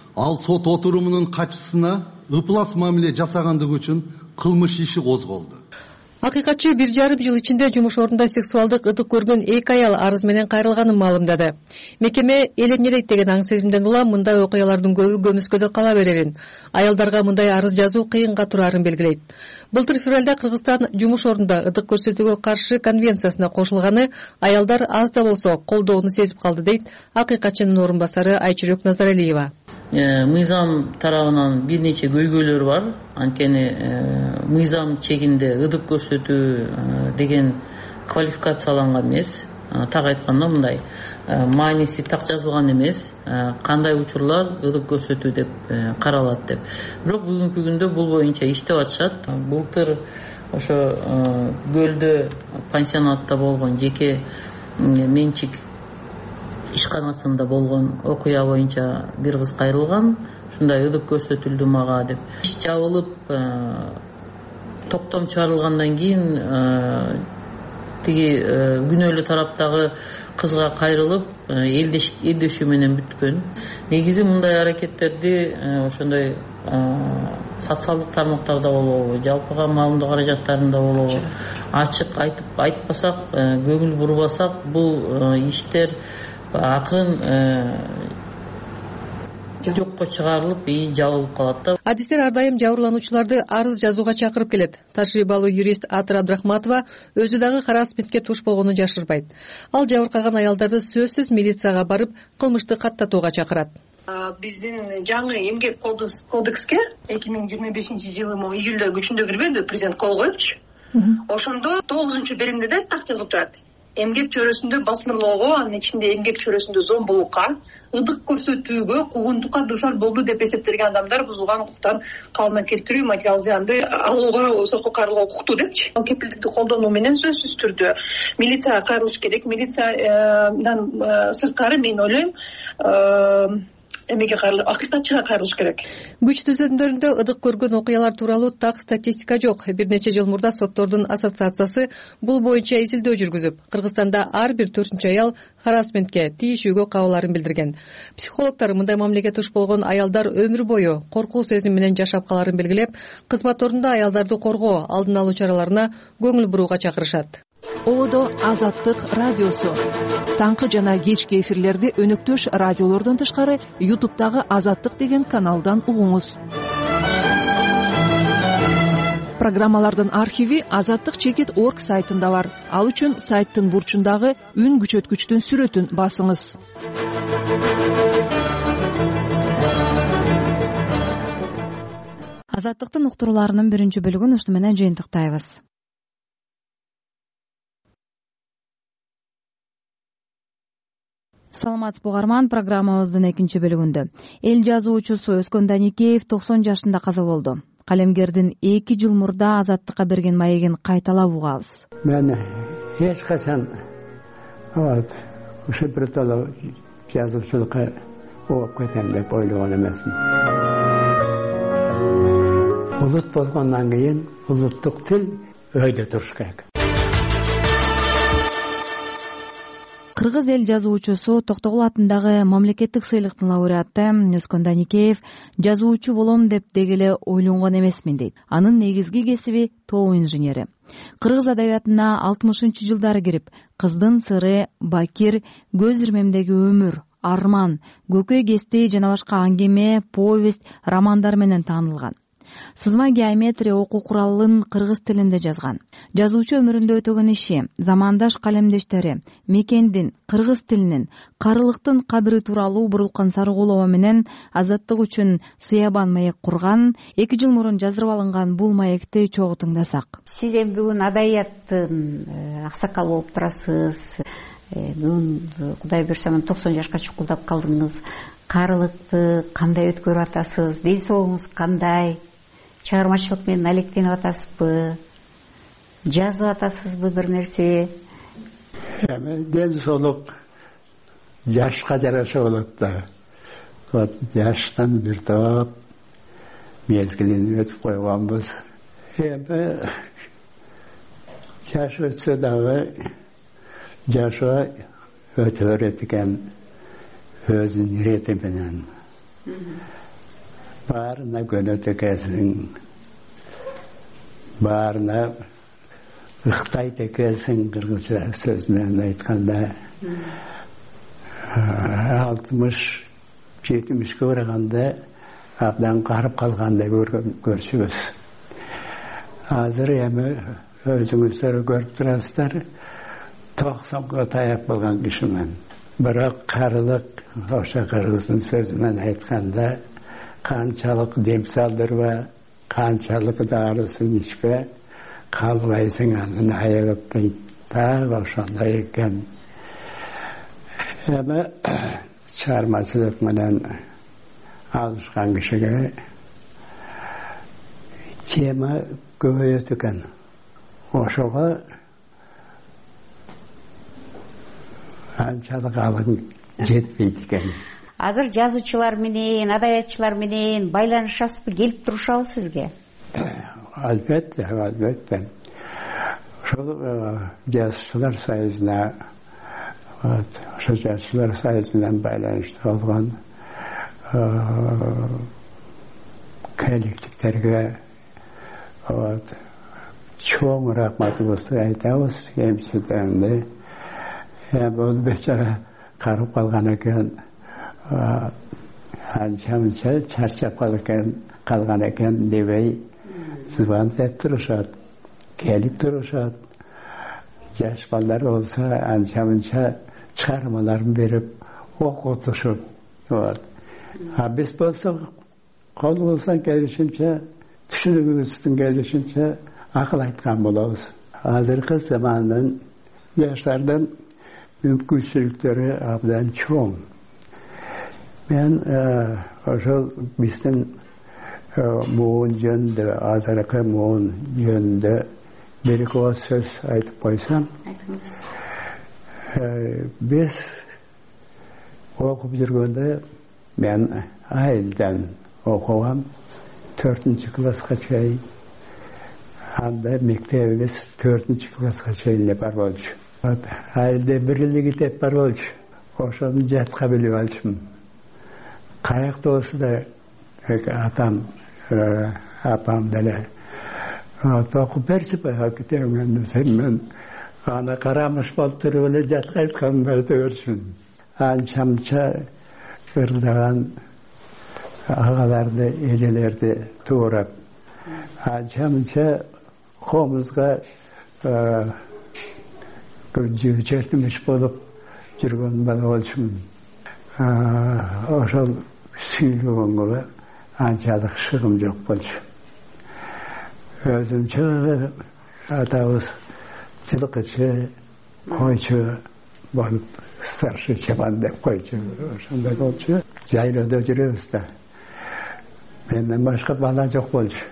ал сот отурумунун катчысына ыплас мамиле жасагандыгы үчүн кылмыш иши козголду. Акыйкатчы бир жарым жыл ичинде жумуш ордунда сексуалдык ытык көргөн эки аял арыз менен кайрылганын маалымдады. Мекеме эл эмне дейт деген аң сезимден улам мындай окуялардын көбү көмүскөдө кала берерин, аялдарга мындай арыз жазуу кыйынга турарын белгилейт. Былтыр февралда Кыргызстан жумуш ордунда ытык көрсөтүүгө каршы конвенциясына кошулганы аялдар аз да болсо колдоону сезип калды дейт акыйкатчынын орун басары Айчүрөк Назаралиева. Мыйзам тарабынан бир нече көйгөйлөр бар. Анткени мыйзам чегинде ытык көрсөтүү деген квалификацияланган эмес. Так айтканда мындай мааниси так жазылган эмес. Кандай учурлар ытык көрсөтүү деп каралат деп. Бирок бүгүнкү күндө бул боюнча иштеп атышат. Былтыр ошо Көлдө пансионатта болгон жеке менчик ишканасында болгон окуя боюнча бир кыз кайрылган. Ушундай ытык көрсөтүлдү мага деп. Иш жабылып токтом чыгарылгандан кийин тиги күнөөлүү тараптагы кызга кайрылып элдешүү менен бүткөн. Негизи мындай аракеттерди ошондой социалдык тармактарда болобу, жалпыга маалымдоо каражаттарында болобу ачык айтып айтпасак, көңүл бурбасак, бул иштер акырын жокко чыгарылып, и жабылып калат да. Адистер ар дайым жабырлануучуларды арыз жазууга чакырып келет. Тажрыйбалуу юрист Атыр Абдрахматова өзү дагы харассментке туш болгонун жашырбайт. Ал жабыркаган аялдарды сөзсүз милицияга барып кылмышты каттатууга чакырат. Биздин жаңы эмгек кодекске эки миң жыйырма бешинчи жылы июлда күчүндө кирбеди, президент кол коюпчу. Ошондо тогузунчу беримде да так жазылып турат. Эмгек чөйрөсүндө басмырлоого, анын ичинде эмгек чөйрөсүндө зомбулукка, ытык көрсөтүүгө, куугунтукка дуушар болду деп эсептелген адамдар бузулган укуктарын калыбына келтирүү, материалдык зыянды алууга, сотко кайрылууга укуктуу депчи. Ал кепилдикти колдонуу менен сөзсүз түрдө милицияга кайрылыш керек. Милициядан сырткары мен ойлойм эмеге кайрылып, акыйкатчыга кайрылыш керек. Күч түзөмдөрүндө ытык көргөн окуялар тууралуу так статистика жок. Бир нече жыл мурда соттордун ассоциациясы бул боюнча изилдөө жүргүзүп, Кыргызстанда ар бир төртүнчү аял харассментке, тийишүүгө кабыларын билдирген. Психологдор мындай мамилеге туш болгон аялдар өмүр бою коркуу сезими менен жашап каларын белгилеп, кызмат ордунда аялдарды коргоо, алдын алуу чараларына көңүл бурууга чакырышат. Одо Азаттык радиосу. Таңкы жана кечки эфирлерди өнөктөш радиолордон тышкары ютубтагы Азаттык деген каналдан угуңуз. Программалардын архиви азаттык чекит точка орг сайтында бар. Ал үчүн сайттын бурчундагы үн күчөткүчтүн сүрөтүн басыңыз. Азаттыктын уктурууларынын биринчи бөлүгүн ушуну менен жыйынтыктайбыз. Саламатсызбы угарман, программабыздын экинчи бөлүгүндө эл жазуучусу Өскөн Даникеев токсон жашында каза болду. Калемгердин эки жыл мурда Азаттыкка берген маегин кайталап угабыз. Мен эч качан вот ушу бир жолу жазуучулукка ооп кетем деп ойлогон эмесмин. Улут болгондон кийин улуттук тил өйдө туруш керек. Кыргыз эл жазуучусу Токтогул атындагы мамлекеттик сыйлыктын лауреаты Өскөн Даникеев жазуучу болом деп дегеле ойлонгон эмесмин дейт. Анын негизги кесиби тоо инженери. Кыргыз адабиятына алтымышынчы жылдары кирип, Кыздын сыры, Бакир, Көз ирмемдеги өмүр, Арман, Көкөй кести жана башка аңгеме, повесть, романдар менен таанылган. Сызма геометрия окуу куралын кыргыз тилинде жазган. Жазуучу өмүрүндө өтөгөн иши, замандаш калемдештери, мекендин, кыргыз тилинин, карылыктын кадыры тууралуу Бурулкан Сарыгулова менен азаттык үчүн Сыябан маек курган, эки жыл мурун жаздырып алынган бул маекти чогуу тыңдасак. Сиз эми бүгүн адабияттын аксакалы болуп турасыз. Бүгүн Кудай буйрса токсон жашка чукулдап калдыңыз. Карылыкты кандай өткөрүп атасыз? Ден соолугуңуз кандай? Чыгармачылык менен алектенип атасызбы? Жазып атасызбы бир нерсе? Эми ден соолук жашка жараша болот да. Вот жаштан бир топ мезгилин өтүп койгонбуз. Эми жаш өтсө дагы жашоо өтө берет экен өзүнүн ирети менен. баарына көнөт экенсиң, баарына ыктайт экенсиң, кыргызча сөз менен айтканда. алтымыш жетимишке барганда абдан карып калгандай көрчүбүз. Азыр эми өзүңүздөр көрүп турасыздар, токсонго таяп калган кишимен. Бирок карылык, ошо кыргыздын сөзү менен айтканда, канчалык дем салдырба, канчалык дарысын ичпе, калбайсың анын айыгып дейт. Так ошондой экен. Эми чыгармачылык менен алышкан кишиге тема көбөйөт экен. Ошого анчалык алым жетпейт экен. Азыр жазуучулар менен, адабиятчылар менен байланышасызбы, келип турушабы сизге? Албетте, албетте. Ошол жазуучулар союзуна, ошо жазуучулар союзу менен байланышта болгон коллективдерге чоң рахматыбызды айтабыз. Эмчиденди бул бечара карып калган экен, анча-мынча чарчап калган экен дебей звонок этип турушат, келип турушат. Жаш балдар болсо анча-мынча чыгармаларын берип окутушуп. А биз болсок колубуздан келишинче, түшүнүгүбүздүн келишинче акыл айткан болобуз. Азыркы замандын жаштардын мүмкүнчүлүктөрү абдан чоң. Мен ошол биздин муун жөнүндө, азыркы муун жөнүндө бир-эки ооз сөз айтып койсом, биз окуп жүргөндө мен айылдан окугам, төртүнчү класска чейин. Анда мектебибиз төртүнчү класска чейин эле бар болчу. Айылда бир эле китеп бар болчу. Ошону жатка билип алчумун. Каякта болсо да атам, апам деле окуп берчи баягы китебиңди десем, мен аны карамыш болуп туруп эле жатка айтканымды айта берчүмүн. Анча-мынча ырдаган агаларды, эжелерди туурап, анча-мынча комузга жетимиш болуп жүргөн бала болчумун. Ошол сүйлөгөнгө анчалык шыгым жок болчу. Өзүмчө атабыз жылкычы, койчу болуп, старший чабан деп койчу. Ошондой болчу. Жайлоодо жүрөбүз да. Менден башка бала жок болчу.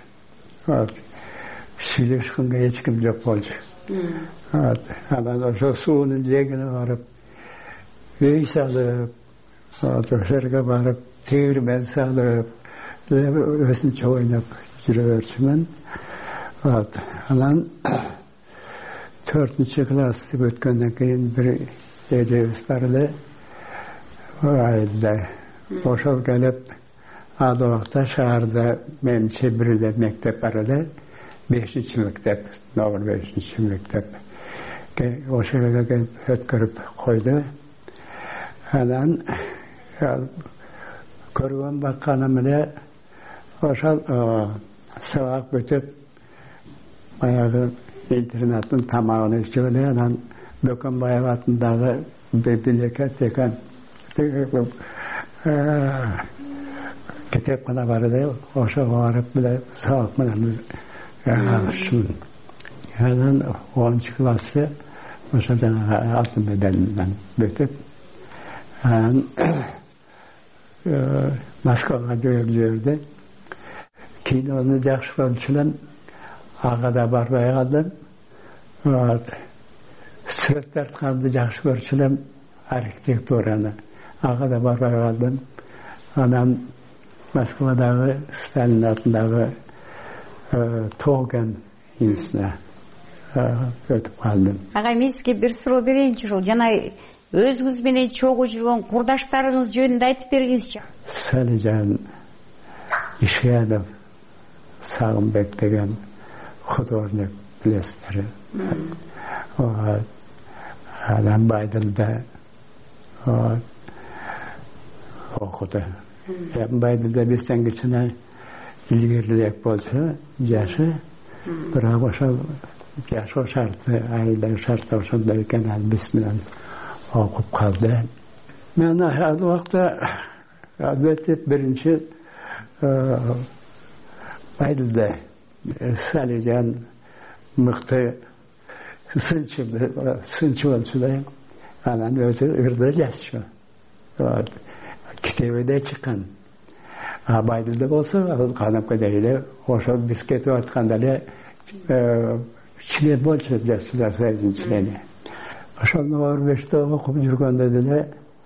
Сүйлөшкөнгө эч ким жок болчу. Анан ошо суунун жээгине барып, үй салып, ошол жерге барып, тебирмен салып, өзүнчө ойноп жүрө берчүмүн. Анан төртүнчү класс өткөндөн кийин бир эжебиз бар эле айылда. Ошол келип, ал убакта шаарда менимче бир эле мектеп бар эле, бешинчи мектеп, номер бешинчи мектеп. Ошол жерге келип өткөрүп койду. Анан көргөн бакканым эле ошол сабак бүтүп, баягы интернаттын тамагын ичип эле, анан Бөкөнбаев атындагы библиотека деген китепкана бар эле, ошого барып эле сабак менен алышчумун. Анан онунчу классты ошо жанагы алтын медаль бүтүп, анан Москвага жөнөп жүрдү. Кинону жакшы көрчү элем, ага да барбай калдым. Сүрөт тартканды жакшы көрчү элем, архитектураны, ага да барбай калдым. Анан Москвадагы Сталин атындагы Тоген институтуна өтүп калдым. Ага, мен сизге бир суроо берейинчи, ушул жана өзүңүз менен чогуу жүргөн курдаштарыңыз жөнүндө айтып бергиңизчи. Салижан, Ишенов Сағынбек деген художник білесіздер. Адам Байділді оқыды. Байділді бестен кішіне ilgirlek bolsa yaşı biroq o'sha yashash sharti oilaviy shart o'shanda ekan biz bilan o'qib qoldi. Men har vaqtda albatta birinchi Baydilda Salijan mıqtı sınçı sınçı olsaydı anan özü ırda yaşıyor. Kitabede çıkan Baydilda bolsa qanap kadaydı. Oşa bisketi atqandale çile bolsa yaşlar sayın çileni. Oşa var beşte oqub жүргөндө деле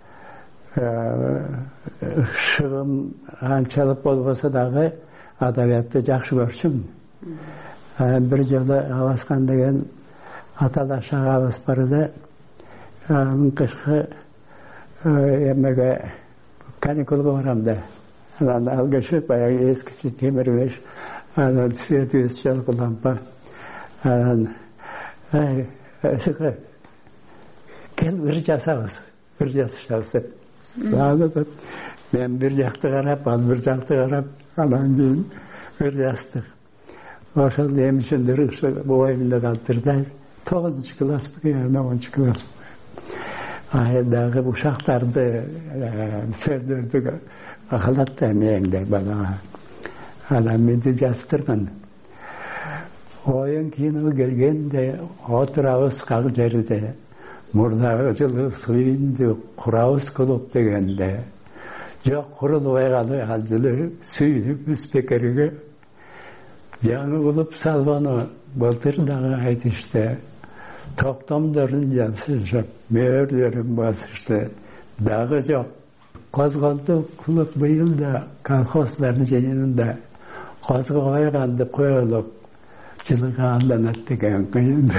шыгым анчалык болбосо дагы адабиятты жакшы көрчүм. Бир жолу Аваскан деген аталаш агабыз бар эле. Анын кышкы эмеге каникулга барам да. Анан алгачы баягы эскичи темир беш, анан свет өчүлүк лампа. Анан эсеке кел бир жасабыз, бир жасабыз. Анан мен бир жакты карап, ал бир жакты карап, анан кийин бир жастык. Ошол эми үчүндүр боюнда калтырды. тогузунчу класс, онунчу класс. Айдагы ушактарды сөздөрдү акылатта меңде бала. Анан менди жастырган. Oyun kino gelgende oturağız kal жерде. Murda жылы suyundu kurağız kılıp degende. Yok kurulmaya kalı halcılı suyunu üspekerige. Yanı bulup salvanı baltır dağı ait işte. Toktamların yansıcak, meğerlerin basıştı. Dağı yok. Kozgaldı kılıp bıyıl da kalkosların jeninde. Kozgalaya kaldı koyulup. Жылыға алданат деген кыйынды.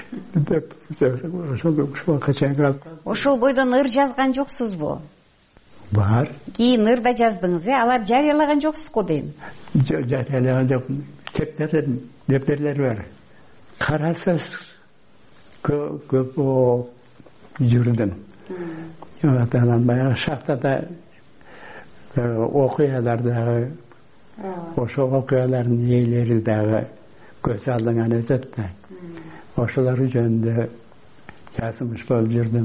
Ошол бойдон ыр жазган жоксузбу? Бар. Кийин ыр да жаздыңыз, э? Алар жарыялаган жоксузго дейм. Жок, жарыялаган жокмун. Тептерлер, дептерлер бар. Кара сөз көп жүрдүм. Анан баягы шахтада окуялар дагы, ошол окуялардын ээлери дагы көз алдыңан өтөт да. Ошолор жөнүндө жазмыш болуп жүрдүм.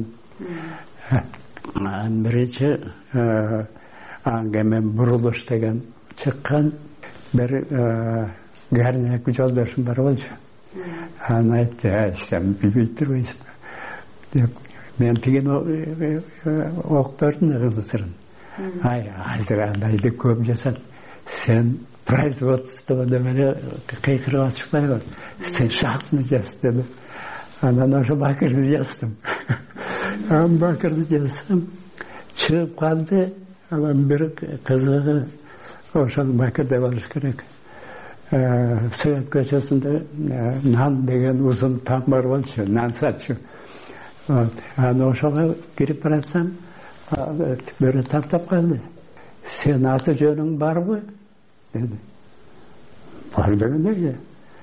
Биринчи аңгемен бурулуш деген чыккан бир гарнек жолдошум бар болчу. Аны айтты, сен билбей турбайсың деп. Мен тиген окуптардын кызысырын. Ай, азыр андайды көп жасат. Сен производствода мене кыйкырып чыкпай кал. Сен шахтаны жаз деди. Анан ошо бакырды жаздым. Анан бакырды жазсам, чыгып калды. Анан бир кызыгы ошол бакырда болуш керек. Совет көчөсүндө нан деген узун там бар болчу, нан сатчу. Анан ошого кирип баратсам, бирөө таптап калды. Сен аты жөнүң барбы? Dedi. Var degende ya.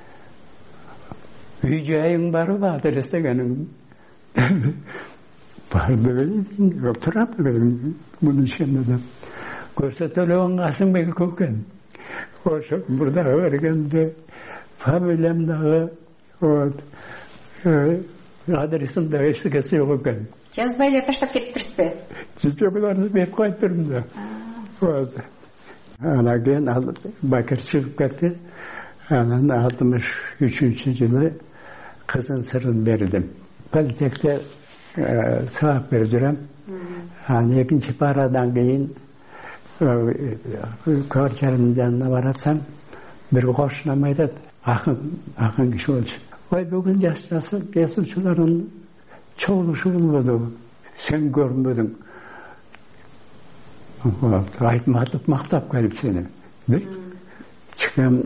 Үй жайың бар ба? Адрест дегенің. Бар дегенде, отырап дегенде, бұның ішінде де. Көрсетілуін Қасымбек көкен. Ошо burada өргенде, фамилиямдағы, адресім де ештеңесі жоқ екен. Жазбай эле таштап кетиптирсиз бе? Жүздөкүлөрдү берип коюп турдум да. Вот. Анан кийин Бакыр чыгып кетти. Анан алтымыш үчүнчү жылы кызын сырын бердим. Политехте сабак берип жүрөм. Анан экинчи парадан кийин квартиранын жанына баратсам, бир кошунам айтат, акын, акын киши болчу. Ой, бүгүн жасуучулардын чогулушу болду. Сен көрмөдүң. Айтматып мактап келип сени. Чыккан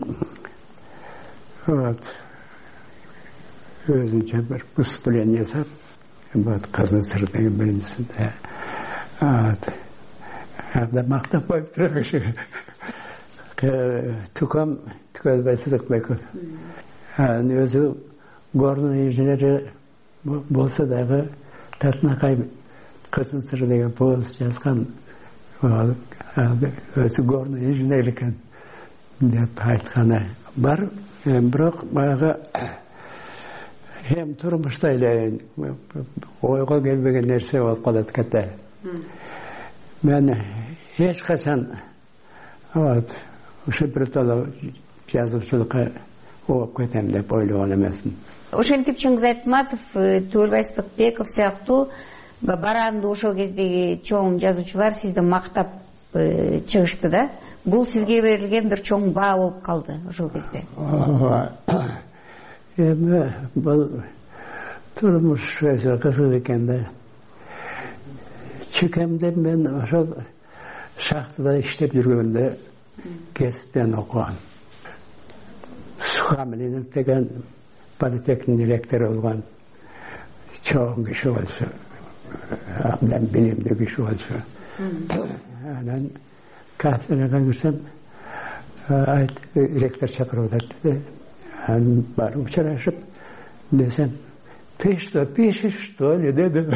өзүнчө бир выступление жасап, вот кызын сыры деген биринчисинде. Анда мактап коюп турат. Tukam tükölbesilik bekip. Özü gornu injineri bolsa dağı Tatnakay Kızın Sırrı деген повесть жазған өзі горный инженер екен деп айтқаны бар. Бірақ баяғы hem тұрмышта эле ойға келбеген нәрсе болып қалады кәтті. Мен ешқашан ошо бірталы жазушылыққа оқып кетем деп ойлаған емеспін. Ошентип Чыңгыз Айтматов, Төлөбай Сыдыкбеков сыяктуу баранды ошол кездеги чоң жазуучулар сизди мактап чыгышты да. Бул сизге берилген бир чоң баа болуп калды ошол кезде. Эми бул турмуш өсө кызык экен да. Чекемде мен ошол шахтада иштеп жүргөндө кесиптен окугам. Сухамлинов деген политехник директору болгон чоң киши болчу. Абдан билимдүү киши болчу. Анан кафедрага кирсем, айт ректор чакырып атат. Анан барып учурашып десем, ты что, пишешь, что ли, деди.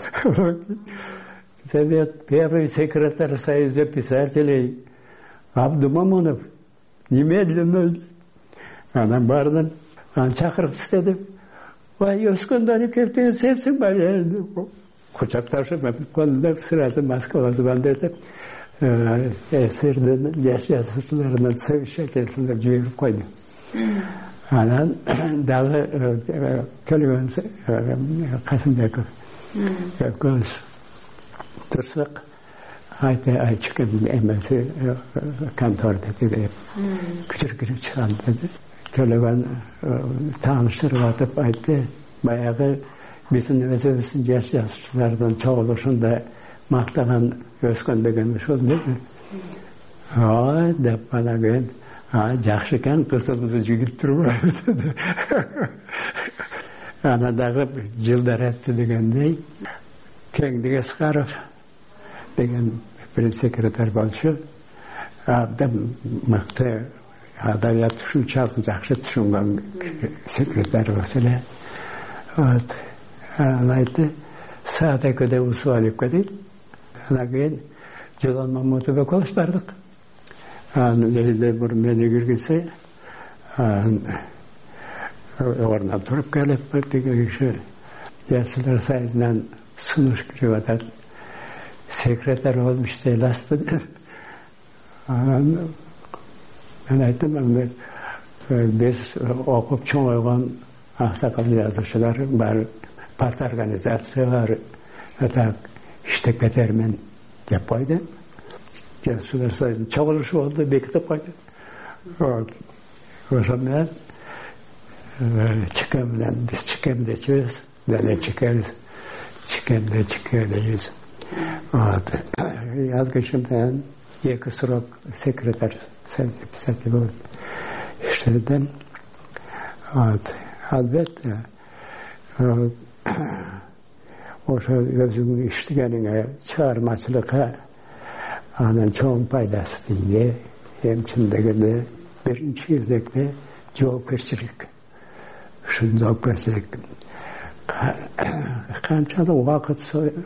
Совет первый секретарь Союза писателей Абдумамонов немедленно. Анан бардым. Аны чакырып истедим. Вай, өскөндөн келтиң сенсиң ба? Кучакташып, колунда сырасы Москвага звондетип, эсердин жаш жазуучуларынан совещательствоға жиберип койду. Анан дагы Төлөгөн Касымбеков экөөбүз турсак, айта айчыкын эмеси конторда деп күчүр кирип чыгам деди. Төлөгөн тааныштырып атып айтты, баягы биздин өзүбүздүн жаш жазуучулардын чогулушунда мактаган өскөн деген ошол деди. Ой деп анан кейін, а жакшы экен, кызыбызды жигип турбайбы деди. Анан дагы жылдар өттү дегендей, Кеңдик Эскаров деген бир секретарь болчу. Абдан мыкты адабият түшүнчүн жакшы түшүнгөн секретарь болсо эле. Вот. Анан айтты, саат экиде усу алып кетейин. Анан кийин Жолон Мамутов экөөбүз бардык. Анан элде бир мени киргизсе, ордунан туруп келип, тиги киши Жашылар Союзунан сунуш кирип атат. Секретарь болуп иштей аласызбы деп. Анан мен айттым, биз окуп чоңойгон аксакал жазуучулар бар, парт организация бар, так иштеп кетермин деп койду. Жашылар Союзунун чогулушу болду, бекитип койду. Ошо менен чекемден биз чекемде чебиз, деле чекебиз, чекемде чекебиз. Вот. Ал кишимден эки срок секретарь Союза писателей болуп иштедим. Вот. Албетте ошо өзүңүн иштегениңе, чыгармачылыкка анын чоң пайдасы тийди. Эми чын дегенде биринчи кезекте жоопкерчилик. Ушул жоопкерчилик канчалык убакыт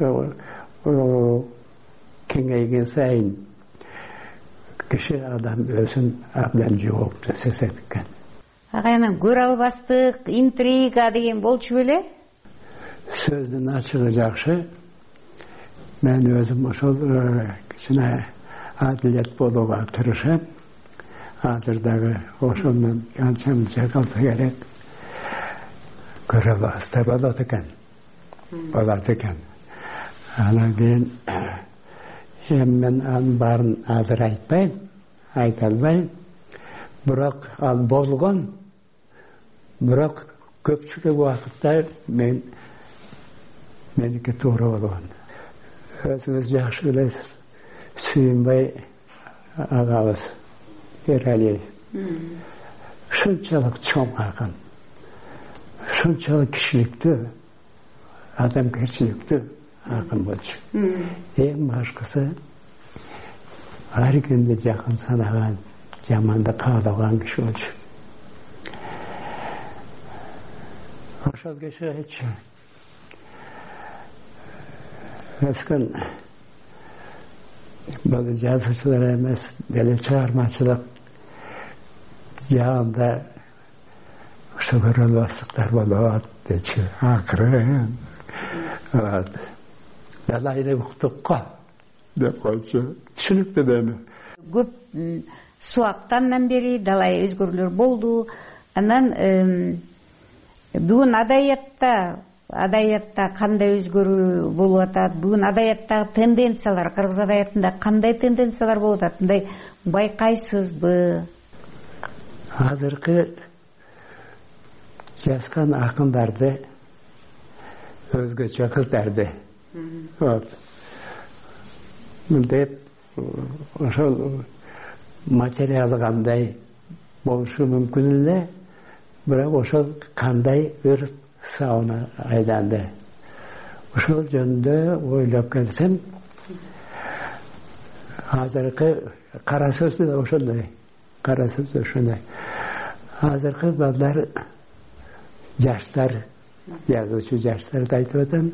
кеңейген сайын киши адам өзүн абдан жоопту сезет экен. Агайнан көрө албастык, интрига деген болчу беле? Сөздүн ачыгы жакшы. Мен өзүм ошол кичине адилет болууга тырышам. Азыр дагы ошондон канчанча калса керек. Көрө албастар болот экен. Болот экен. Анан кийин эми мен анын баарын азыр айтпайм, айта албайм. Бирок ал болгон, бирок көпчүлүк убакытта мен меники туура болгон. Өзүңүз жакшы билесиз, Сүйүнбай агабыз Эралиев ушунчалык чоң акын, ушунчалык кишиликтүү, адамгерчиликтүү акын болчу. Эң башкысы ар күндө жакын санаган жаманды каалаган киши болчу. Ошол кишичи өскөн бул жазуучулар эмес, деле чыгармачылык жагында ошо көрөлбастыктар болот дечи. Акыры далайны уктукка деп койчу. Түшүнүктүү дейми. Көп суактандан бери далай өзгөрүүлөр болду. Анан бүгүн адабиятта адабиятта кандай өзгөрүү болуп атат? Бүгүн адабияттагы тенденциялар, кыргыз адабиятында кандай тенденциялар болуп атат? Мындай байкайсызбы? Азыркы жазган акындарды, өзгөчө кыздарды, вот, деп ошол материалы кандай болушу мүмкүн эле, бирок ошол кандай бир сауна айланды. Ошол жөнүндө ойлоп келсем, азыркы кара сөздү да ошондой, кара сөздү ошондой. Азыркы балдар, жаштар, жазуучу жаштарды айтып атам.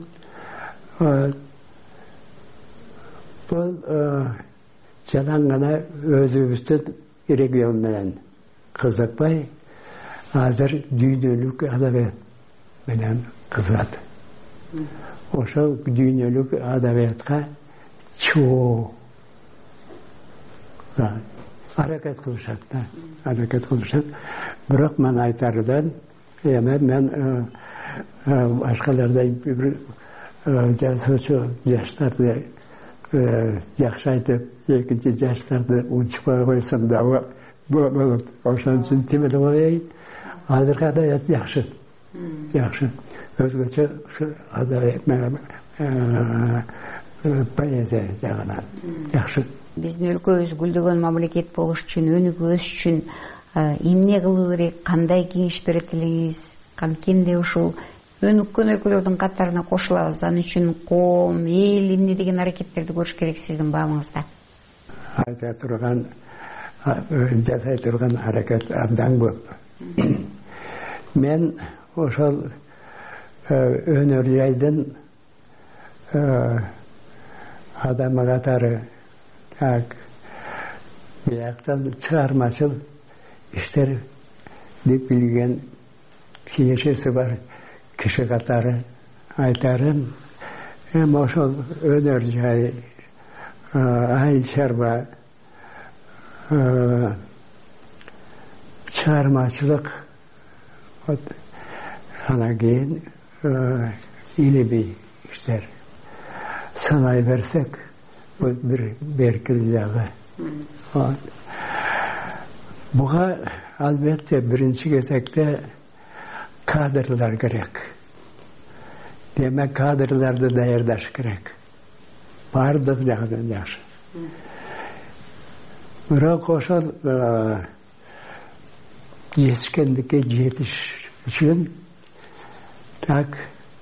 Бул жалаң гана өзүбүздүн регион менен кызыкпай, азыр дүйнөлүк адабият менен кызыгат. Ошол дүйнөлүк адабиятка чоо аракет кылышат да, аракет кылышат. Бирок мен айтардан, эми мен башкалардай бир жазуучу жаштарды жакшы айтып, экинчи жаштарды унчукпай койсом да болот. Ошон үчүн тим эле коеюн. Азыркы адабият жакшы, жакшы. Өзгөчө ушу адабият поэзия жагынан жакшы. Биздин өлкөбүз гүлдөгөн мамлекет болуш үчүн, өнүгүш үчүн эмне кылуу керек, кандай кеңеш берет элеңиз? Канткенде ушул өнүккөн өлкөлөрдүн катарына кошулабыз. Ал үчүн коом, эл эмне деген аракеттерди көрүш керек сиздин баамыңызда? Айта турган, жасай турган аракет абдан көп. Мен ошол өнөр жайдын адамы катары так бияктан чыгармачыл иштер деп билген киешеси бар киши катары айтарым. Эми ошол өнөр жай, айыл чарба, чыгармачылык, анан кийин илимий иштер санай берсек, бул бир беркил жагы. Буга албетте биринчи кезекте кадрлар керек. Демек кадрларды даярдаш керек. Бардык жагынан жакшы. Бирок ошол жетишкендикке жетиш үчүн так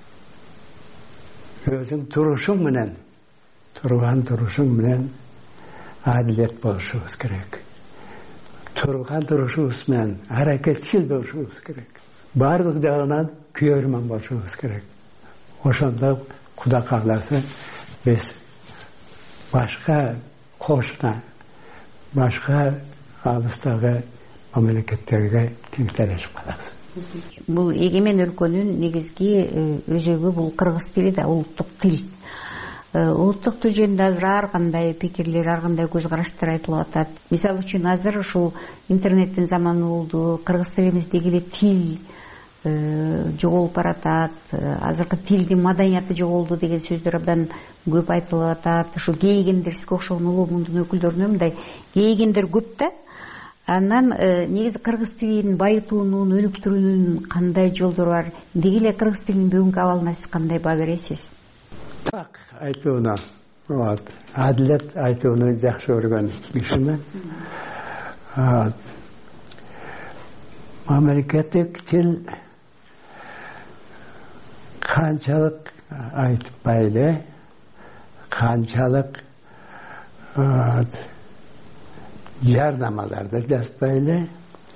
өзүң турушуң менен, турган турушуң менен адилет болушубуз керек. Турган турушубуз менен аракетчил болушубуз керек. Бардык жагынан күөрмөн болушубуз керек. Ошондо Кудай кааласа биз башка кошуна, башка алыстагы мамлекеттерге теңдешип калабыз. Бул эгемен өлкөнүн негизги өзөгү бул кыргыз тили да, улуттук тил. Улуттук тил жөнүндө азыр ар кандай пикирлер, ар кандай көз караштар айтылып атат. Мисалы үчүн азыр ушул интернеттин заманы болду, кыргыз тилимиздеги эле тил жоголуп баратат, азыркы тилдин маданияты жоголду деген сөздөр абдан көп айтылып атат. Ушул кейигендер, сизге окшогон улуу мундун өкүлдөрүнө мындай кейигендер көп да. Анан негизи кыргыз тилин байытуунун, өнүктүрүүнүн кандай жолдору бар? Деги эле кыргыз тилинин бүгүнкү абалына сиз кандай баа бересиз? Так айтууну, вот, адилет айтууну жакшы көргөн кишимен. Мамлекеттик тил канчалык айтпайлы, канчалык жарнамаларды жазбай эле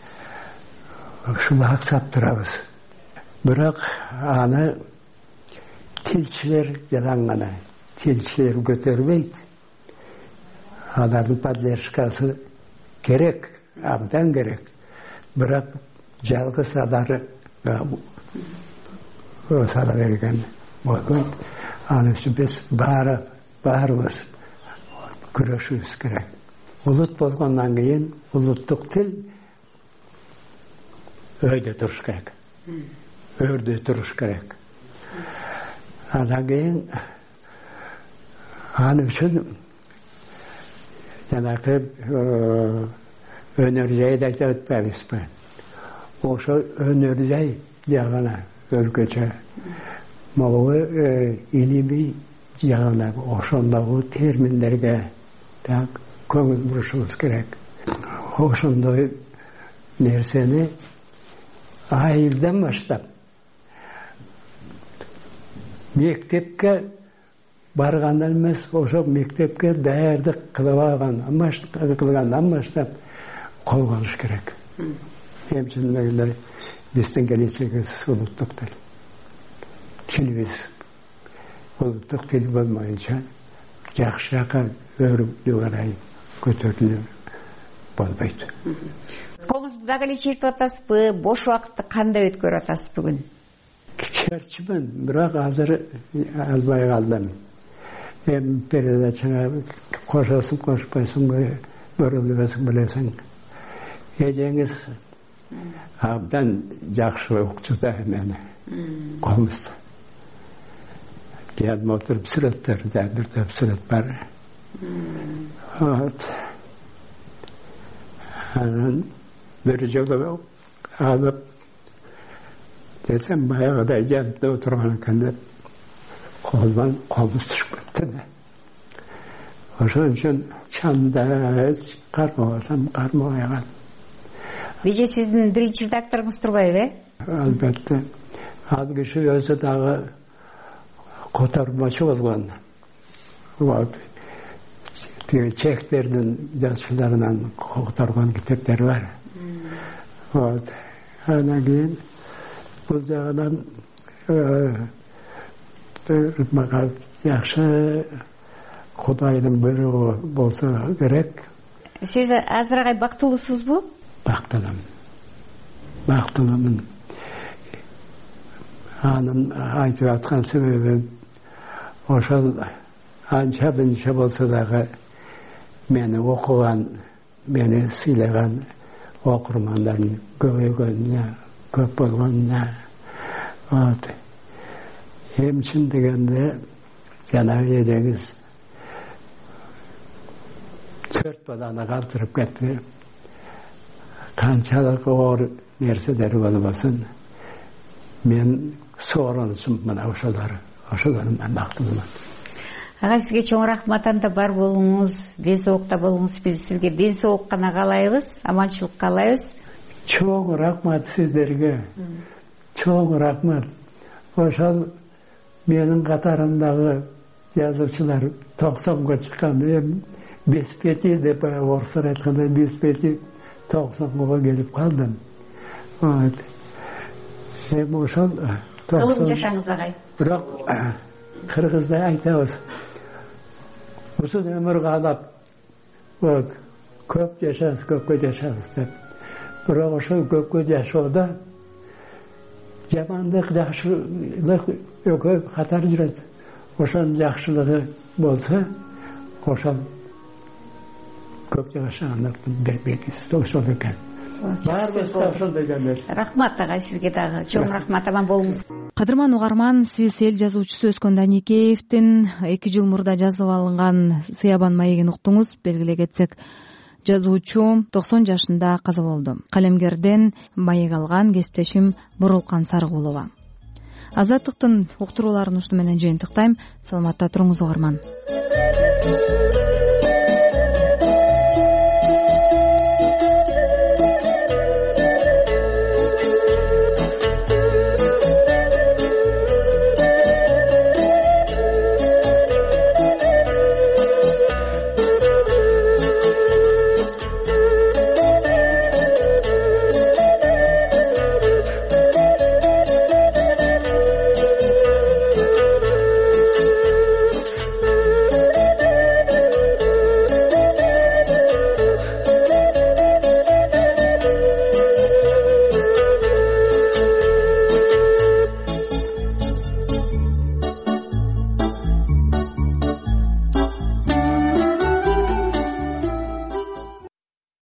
ушул аксап турабыз. Бирок аны тилчилер жалаңгана, тилчилер көтөрбөйт. Алардын поддержкасы керек, абдан керек. Бирок жалгыз алары сала берген болот. Аны үчүн биз баары баарыбыз күрөшүбүз керек. Улут болгондон кийин улуттук тил өйдө туруш керек. Өрдө туруш керек. Андан кийин аны үчүн жанагы өнөр жайды айтып өтпөйбүзбү? Ошо өнөр жай жагына өзгөчө могу илимий жагына ошондогу терминдерге так көңүл бурушубуз керек. Ошондой нерсени айылдан баштап мектепке баргандан эмес, ошо мектепке даярдык кылып алган, кылгандан баштап колго алыш керек. Эмчен эле биздин келечегибиз улуттук тил. Тилибиз улуттук тил болмоюнча жакшы жака өрүп карай көтөрүлүп болбойт. Колуңузду дагы эле чертип атасызбы? Бош убакытты кандай өткөрүп атасыз бүгүн? Чертчимин, бирок азыр албай калдым. Эми передачага кошосуң, кошпойсуңбу, көрүлбөсүң билесиң. Эжеңиз абдан жакшы укчу да мени. Комуз. Yanıma oturup sürekli bir töp süret var. Evet. Hemen bir joga alıp desem bayağı da yanımda oturmanken koldan komuz düşüp gitti de. Oşun için çanda karmalasam karmalaya. Bece sizin birinci redaktorunuz turbayбы? Albatta. Az kişi ölse dağı kotarmacı olgan. Çeklerinin yazılarından kotargan kitaplar var. Evet. Ana gün bu jağdan bir makal yaxşı Kuday'ın biri bolsa gerek. Siz azragay baktılısızbı? Baktılım. Baktılımın. Hanım aytып atkan sebebim oşal ança binçe bolsa dağı meni okugan, meni sıylagan okurmanların köpöygönüne, köp bolgonuna. Evet. Hemçin degende jana ejeğiz dört badana kaldırıp gitti. Kançalık oğur nerseleri bolmasın. Men soranışım bana oşaları. Oşalarım ben baktım. Ağa sizge çoğun rahmatanda bar bolunuz, den soğukta bolunuz. Biz sizge den soğuk gana kalayız, amançılık kalayız. Çoğun rahmat sizlerge. Çoğun rahmat. Oşal menin katarımdağı yazıcılar toksonga çıkkandı. Bespeti de orsar aytkanda bespeti toksonga gelip kaldım. Evet. Hem oşal Kılım yaşanız ağay. Bırak Kırgız'da aytabız. Uzun ömür kalap köp yaşarız, köp yaşarız dep. Bırak oşal köp yaşoda jamanlık, yaxşılık ökөp katar жүрөт. Oşan yaxşılığı bolsa, oşan köp yaşanlıktın belgisi oşal eкен. Рахмат ага сизге дагы чоң рахмат аман болуңуз. Кадырман угарман, сиз эл жазуучусу Өскөн Даникеевдин эки жыл мурда жазып алынган Сыябан маегин уктуңуз. Белгилей кетсек, жазуучу токсон жашында каза болду. Калемгерден маек алган кесиптешим Бурулкан Сарыгулова. Азаттыктын уктурууларын ушуну менен жыйынтыктайм. Саламатта туруңуз угарман.